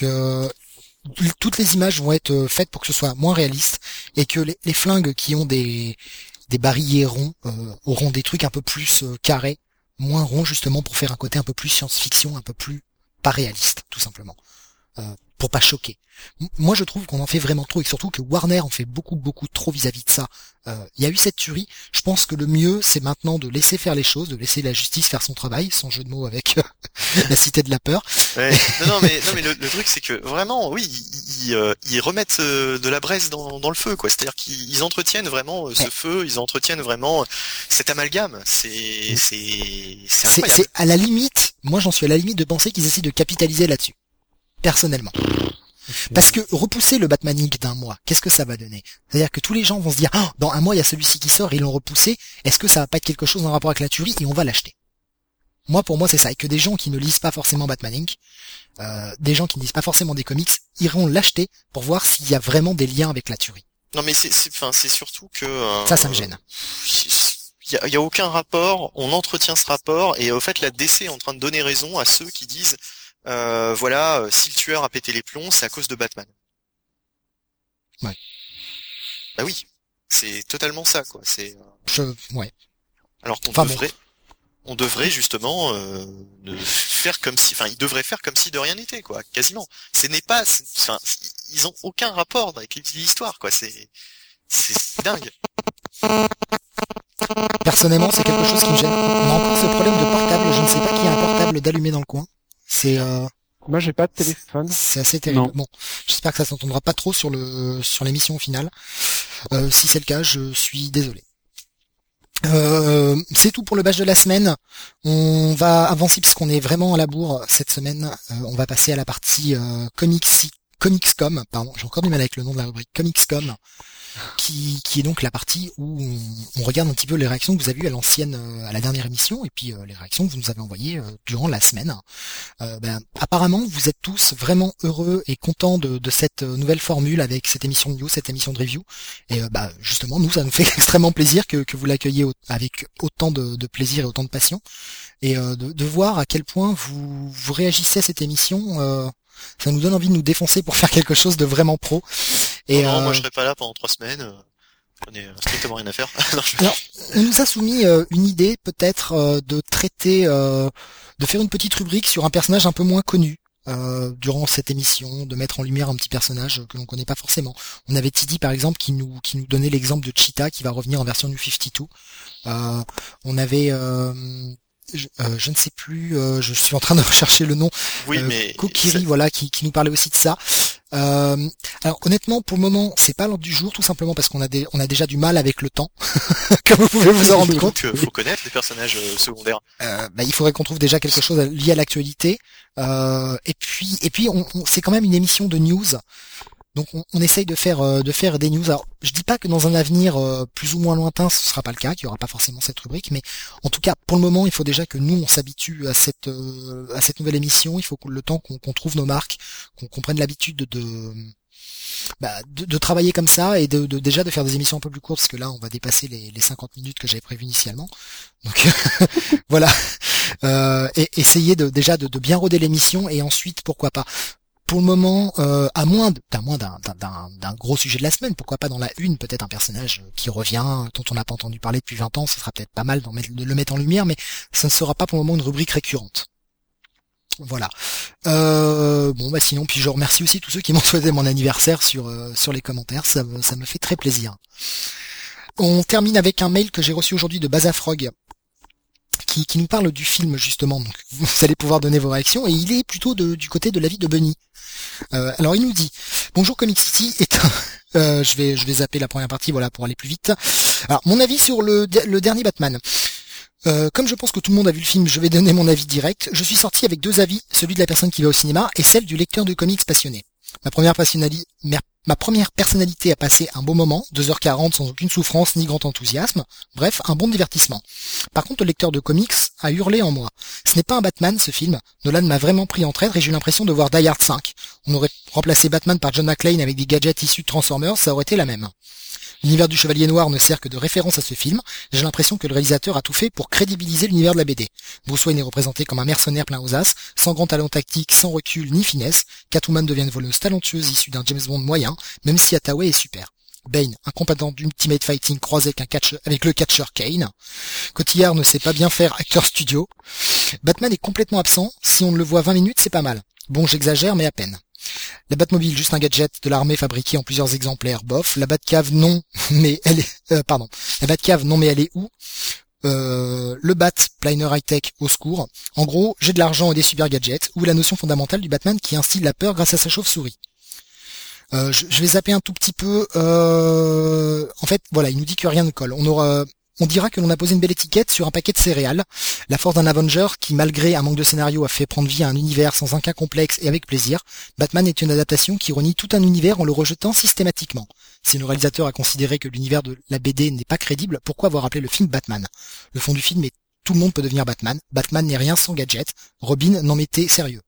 toutes les images vont être faites pour que ce soit moins réaliste et que les flingues qui ont des barillet ronds auront des trucs un peu plus carrés, moins ronds justement pour faire un côté un peu plus science-fiction, un peu plus pas réaliste tout simplement, pour pas choquer. Moi je trouve qu'on en fait vraiment trop et surtout que Warner en fait beaucoup trop vis-à-vis de ça. Il y a eu cette tuerie, je pense que le mieux c'est maintenant de laisser faire les choses, de laisser la justice faire son travail, sans jeu de mots avec la cité de la peur. Ouais. Non mais le truc c'est que vraiment oui ils remettent de la braise dans le feu quoi, c'est-à-dire qu'ils entretiennent vraiment ce feu, ils entretiennent vraiment cet amalgame, c'est incroyable. C'est à la limite, moi j'en suis à la limite de penser qu'ils essaient de capitaliser là-dessus, personnellement. Parce que repousser le Batman Inc. d'un mois, qu'est-ce que ça va donner? C'est-à-dire que tous les gens vont se dire, oh, dans un mois il y a celui-ci qui sort, ils l'ont repoussé, est-ce que ça va pas être quelque chose en rapport avec la tuerie et on va l'acheter? Pour moi c'est ça, et que des gens qui ne lisent pas forcément Batman Inc., des gens qui ne lisent pas forcément des comics, iront l'acheter pour voir s'il y a vraiment des liens avec la tuerie. Non mais c'est surtout que ça me gêne. Il y a aucun rapport, on entretient ce rapport et au fait la DC est en train de donner raison à ceux qui disent si le tueur a pété les plombs, c'est à cause de Batman. Ouais. Bah oui, c'est totalement ça, quoi. C'est. Ouais. Alors qu'on on devrait justement faire comme si, il devrait faire comme si de rien n'était, quoi. Quasiment. Ils ont aucun rapport avec l'histoire, quoi. C'est dingue. Personnellement, c'est quelque chose qui me gêne. On a encore ce problème de portable. Je ne sais pas qui a un portable d'allumé dans le coin. Moi j'ai pas de téléphone. C'est assez terrible. Non. Bon, j'espère que ça s'entendra pas trop sur l'émission au final. Si c'est le cas, je suis désolé. C'est tout pour le badge de la semaine. On va avancer puisqu'on est vraiment à la bourre cette semaine. On va passer à la partie Comicscom. Pardon, j'ai encore du mal avec le nom de la rubrique Comicscom. Qui est donc la partie où on regarde un petit peu les réactions que vous avez eues à la dernière émission et puis les réactions que vous nous avez envoyées durant la semaine. Apparemment, vous êtes tous vraiment heureux et contents de cette nouvelle formule avec cette émission de news, cette émission de review. Et justement, nous, ça nous fait extrêmement plaisir que vous l'accueilliez avec autant de plaisir et autant de passion. Et de voir à quel point vous réagissez à cette émission, ça nous donne envie de nous défoncer pour faire quelque chose de vraiment pro. Et non, moi je serai pas là pendant 3 semaines. On est strictement rien à faire. Alors, on nous a soumis une idée peut-être de traiter, de faire une petite rubrique sur un personnage un peu moins connu durant cette émission, de mettre en lumière un petit personnage que l'on connaît pas forcément. On avait Tidy par exemple qui nous donnait l'exemple de Cheetah qui va revenir en version New 52. On avait je ne sais plus, je suis en train de rechercher le nom. Oui, mais Kokiri, voilà, qui nous parlait aussi de ça. Alors honnêtement, pour le moment, c'est pas l'ordre du jour, tout simplement parce qu'on a déjà du mal avec le temps, comme vous pouvez vous en rendre compte. Faut connaître les personnages secondaires. Il faudrait qu'on trouve déjà quelque chose lié à l'actualité. Et puis, c'est quand même une émission de news. Donc on essaye de faire des news. Alors je dis pas que dans un avenir plus ou moins lointain ce sera pas le cas, qu'il y aura pas forcément cette rubrique, mais en tout cas pour le moment il faut déjà que nous on s'habitue à cette nouvelle émission. Il faut le temps qu'on trouve nos marques, qu'on prenne l'habitude de travailler comme ça et déjà de faire des émissions un peu plus courtes parce que là on va dépasser les 50 minutes que j'avais prévues initialement. Donc voilà, et essayer déjà de bien roder l'émission et ensuite pourquoi pas. Pour le moment, à moins d'un gros sujet de la semaine, pourquoi pas dans la une, peut-être un personnage qui revient, dont on n'a pas entendu parler depuis 20 ans, ce sera peut-être pas mal de le mettre en lumière, mais ça ne sera pas pour le moment une rubrique récurrente. Voilà. Sinon, puis je remercie aussi tous ceux qui m'ont souhaité mon anniversaire sur les commentaires. Ça me fait très plaisir. On termine avec un mail que j'ai reçu aujourd'hui de Bazafrog qui nous parle du film justement. Donc vous allez pouvoir donner vos réactions et il est plutôt du côté de l'avis de Bunny. Alors il nous dit: bonjour Comic City je vais zapper la première partie, voilà, pour aller plus vite. Alors mon avis sur le dernier Batman. Comme je pense que tout le monde a vu le film, je vais donner mon avis direct. Je suis sorti avec deux avis, celui de la personne qui va au cinéma et celle du lecteur de comics passionné. Ma première personnalité a passé un beau moment, 2h40 sans aucune souffrance ni grand enthousiasme. Bref, un bon divertissement. Par contre, le lecteur de comics a hurlé en moi. Ce n'est pas un Batman, ce film. Nolan m'a vraiment pris en traître et j'ai eu l'impression de voir Die Hard 5. On aurait remplacé Batman par John McClane avec des gadgets issus de Transformers, ça aurait été la même. L'univers du Chevalier Noir ne sert que de référence à ce film. J'ai l'impression que le réalisateur a tout fait pour crédibiliser l'univers de la BD. Bruce Wayne est représenté comme un mercenaire plein aux as, sans grand talent tactique, sans recul ni finesse. Catwoman devient une voleuse talentueuse issue d'un James Bond moyen, même si Hathaway est super. Bane, un combattant d'Ultimate Fighting croisé avec le catcheur Kane. Cotillard ne sait pas bien faire acteur studio. Batman est complètement absent. Si on ne le voit 20 minutes, c'est pas mal. Bon, j'exagère, mais à peine. La Batmobile, juste un gadget de l'armée fabriqué en plusieurs exemplaires, bof. La Batcave, non, mais elle est... La Batcave, non, mais elle est où Le Bat, Planer High Tech, au secours. En gros, j'ai de l'argent et des super gadgets, ou la notion fondamentale du Batman qui instille la peur grâce à sa chauve-souris. Je vais zapper un tout petit peu. En fait, voilà, il nous dit que rien ne colle. On dira que l'on a posé une belle étiquette sur un paquet de céréales. La force d'un Avenger qui, malgré un manque de scénario, a fait prendre vie à un univers sans un cas complexe et avec plaisir. Batman est une adaptation qui renie tout un univers en le rejetant systématiquement. Si le réalisateur a considéré que l'univers de la BD n'est pas crédible, pourquoi avoir appelé le film Batman? Le fond du film est: tout le monde peut devenir Batman. Batman n'est rien sans gadget. Robin, n'en mettez sérieux.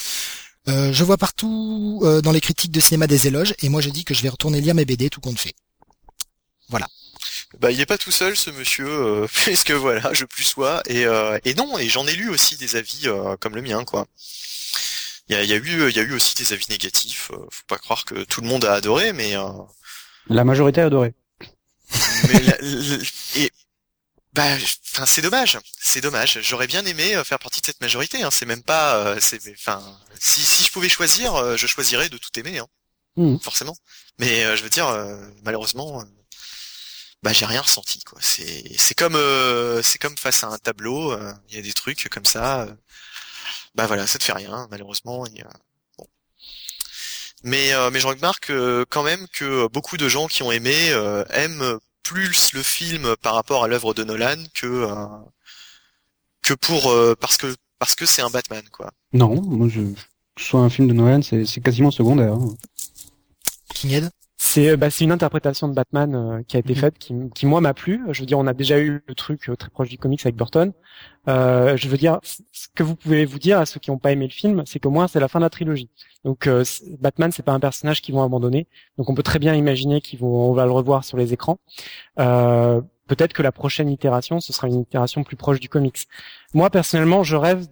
Je vois partout dans les critiques de cinéma des éloges, et moi je dis que je vais retourner lire mes BD tout compte fait. Voilà. Bah, il est pas tout seul, ce monsieur, puisque voilà, je plus sois, et non, et j'en ai lu aussi des avis comme le mien, quoi. Il y a eu aussi des avis négatifs. Faut pas croire que tout le monde a adoré, mais La majorité a adoré. c'est dommage. C'est dommage. J'aurais bien aimé faire partie de cette majorité. Hein. C'est même pas. Si je pouvais choisir, je choisirais de tout aimer, hein. Forcément. Mais je veux dire, malheureusement. J'ai rien ressenti, quoi. C'est comme face à un tableau, il y a des trucs comme ça. Voilà, ça te fait rien, malheureusement. Bon. Mais je remarque quand même que beaucoup de gens qui ont aimé aiment plus le film par rapport à l'œuvre de Nolan que pour parce que c'est un Batman, quoi. Non, moi que ce soit un film de Nolan, c'est quasiment secondaire. Kinghead. C'est une interprétation de Batman qui a été faite, qui moi m'a plu. Je veux dire, on a déjà eu le truc très proche du comics avec Burton. Je veux dire, ce que vous pouvez vous dire à ceux qui n'ont pas aimé le film, c'est qu'au moins c'est la fin de la trilogie. Donc Batman, c'est pas un personnage qu'ils vont abandonner. Donc on peut très bien imaginer on va le revoir sur les écrans. Peut-être que la prochaine itération, ce sera une itération plus proche du comics. Moi personnellement, je rêve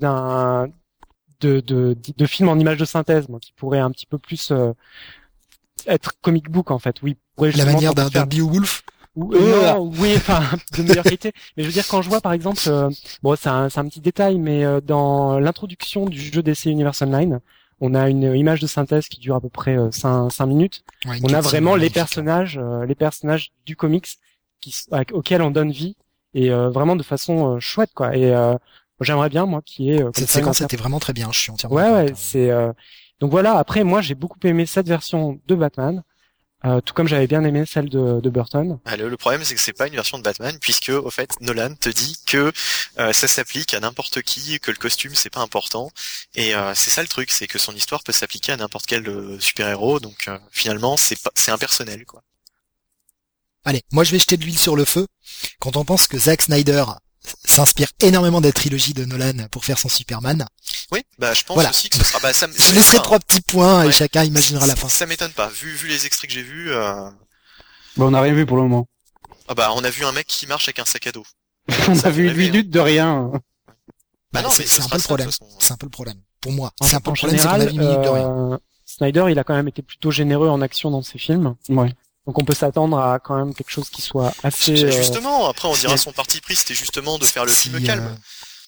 de films en images de synthèse, moi, qui pourraient un petit peu plus être comic book, en fait. Oui, la manière d'un Beowulf. Non, oui, enfin, de meilleure qualité. Mais je veux dire, quand je vois, par exemple, c'est un petit détail, mais dans l'introduction du jeu DC Universe Online, on a une image de synthèse qui dure à peu près 5 minutes. Ouais, on a vraiment les personnages du comics auxquels on donne vie, et vraiment de façon chouette, quoi. Et j'aimerais bien, moi, qu'il y ait cette séquence était vraiment très bien. Je suis entièrement ouais, c'est donc voilà. Après, moi, j'ai beaucoup aimé cette version de Batman. Tout comme j'avais bien aimé celle de Burton. Le problème, c'est que c'est pas une version de Batman, puisque au fait Nolan te dit que ça s'applique à n'importe qui, que le costume c'est pas important, et c'est ça le truc, c'est que son histoire peut s'appliquer à n'importe quel super-héros, donc finalement c'est impersonnel, quoi. Allez, moi je vais jeter de l'huile sur le feu. Quand on pense que Zack Snyder s'inspire énormément de la trilogie de Nolan pour faire son Superman. Oui, je pense aussi que ce sera. Je laisserai 3 petits points et chacun imaginera la fin. Ça m'étonne pas. Vu les extraits que j'ai vus. On n'a rien vu pour le moment. On a vu un mec qui marche avec un sac à dos. On a vu une minute de rien. Non, mais c'est un peu le problème. C'est un peu le problème. Pour moi, c'est un peu le problème. C'est qu'on a vu une minute de rien. Snyder, il a quand même été plutôt généreux en action dans ses films. Ouais. Donc on peut s'attendre à quand même quelque chose qui soit assez... Justement, après on dira son parti pris, c'était justement de faire le film calme.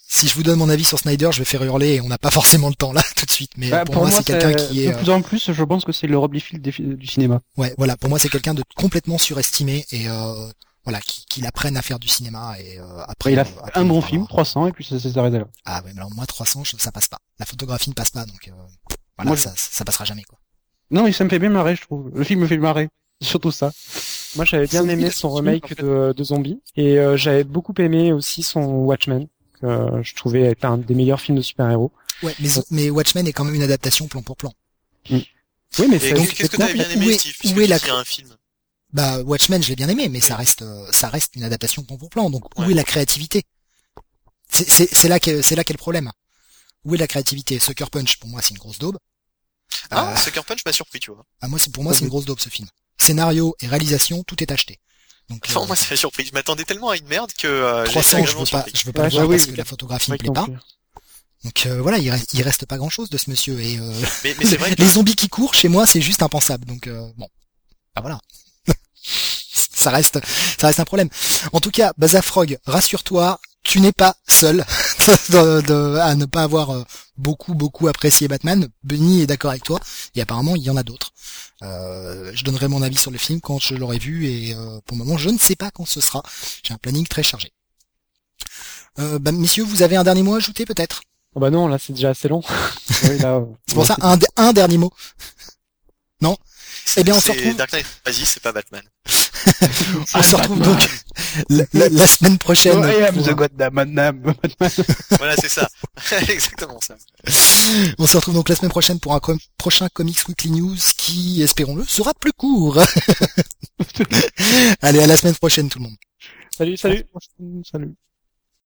Si je vous donne mon avis sur Snyder, je vais faire hurler et on n'a pas forcément le temps là tout de suite. Mais pour moi, c'est quelqu'un qui est de plus en plus, je pense que c'est le Rob Liefeld du cinéma. Ouais, voilà. Pour moi, c'est quelqu'un de complètement surestimé et voilà, qui apprenne à faire du cinéma et après. Il a fait un bon film, 300, et puis ça s'est arrêté là. Ah ouais, mais alors moi 300, ça passe pas. La photographie ne passe pas, donc voilà, Moi, ça passera jamais quoi. Non, mais ça me fait bien marrer, je trouve. Le film me fait marrer, surtout ça. Moi, j'avais bien aimé son remake de Zombie et j'avais beaucoup aimé aussi son Watchmen. Que je trouvais être un des meilleurs films de super-héros. Ouais, mais Watchmen est quand même une adaptation plan pour plan. Oui, mais Et qu'est-ce que t'avais bien aimé, Steve, puisque tu dis un film? Bah, Watchmen, je l'ai bien aimé, mais ça reste une adaptation plan pour plan. Donc, où est la créativité? C'est là qu'est le problème. Où est la créativité? Sucker Punch, pour moi, c'est une grosse daube. Sucker Punch m'a surpris, tu vois. Pour moi, c'est une grosse daube, ce film. Scénario et réalisation, tout est acheté. Donc, moi, ça m'a surpris. Je m'attendais tellement à une merde que, 300, je veux pas le voir parce que la photographie me plaît pas. Donc, voilà, il reste pas grand chose de ce monsieur et, mais c'est vrai que... les zombies qui courent, chez moi, c'est juste impensable. Donc, bon. Bah, voilà. ça reste un problème. En tout cas, Bazafrog, rassure-toi, tu n'es pas seul à ne pas avoir beaucoup apprécié Batman. Benny est d'accord avec toi, et apparemment il y en a d'autres. Je donnerai mon avis sur le film quand je l'aurai vu, et pour le moment je ne sais pas quand ce sera. J'ai un planning très chargé. Messieurs, vous avez un dernier mot à ajouter peut-être? Oh bah non, là c'est déjà assez long. Oui, là, c'est pour ça un dernier mot. Non? Eh bien on se retrouve. Dark Knight, vas-y, c'est pas Batman. On se retrouve donc la semaine prochaine. I am the Batman. Voilà, c'est ça. Exactement ça. On se retrouve donc la semaine prochaine pour un prochain Comics Weekly News qui, espérons-le, sera plus court. Allez, à la semaine prochaine tout le monde. Salut. Salut.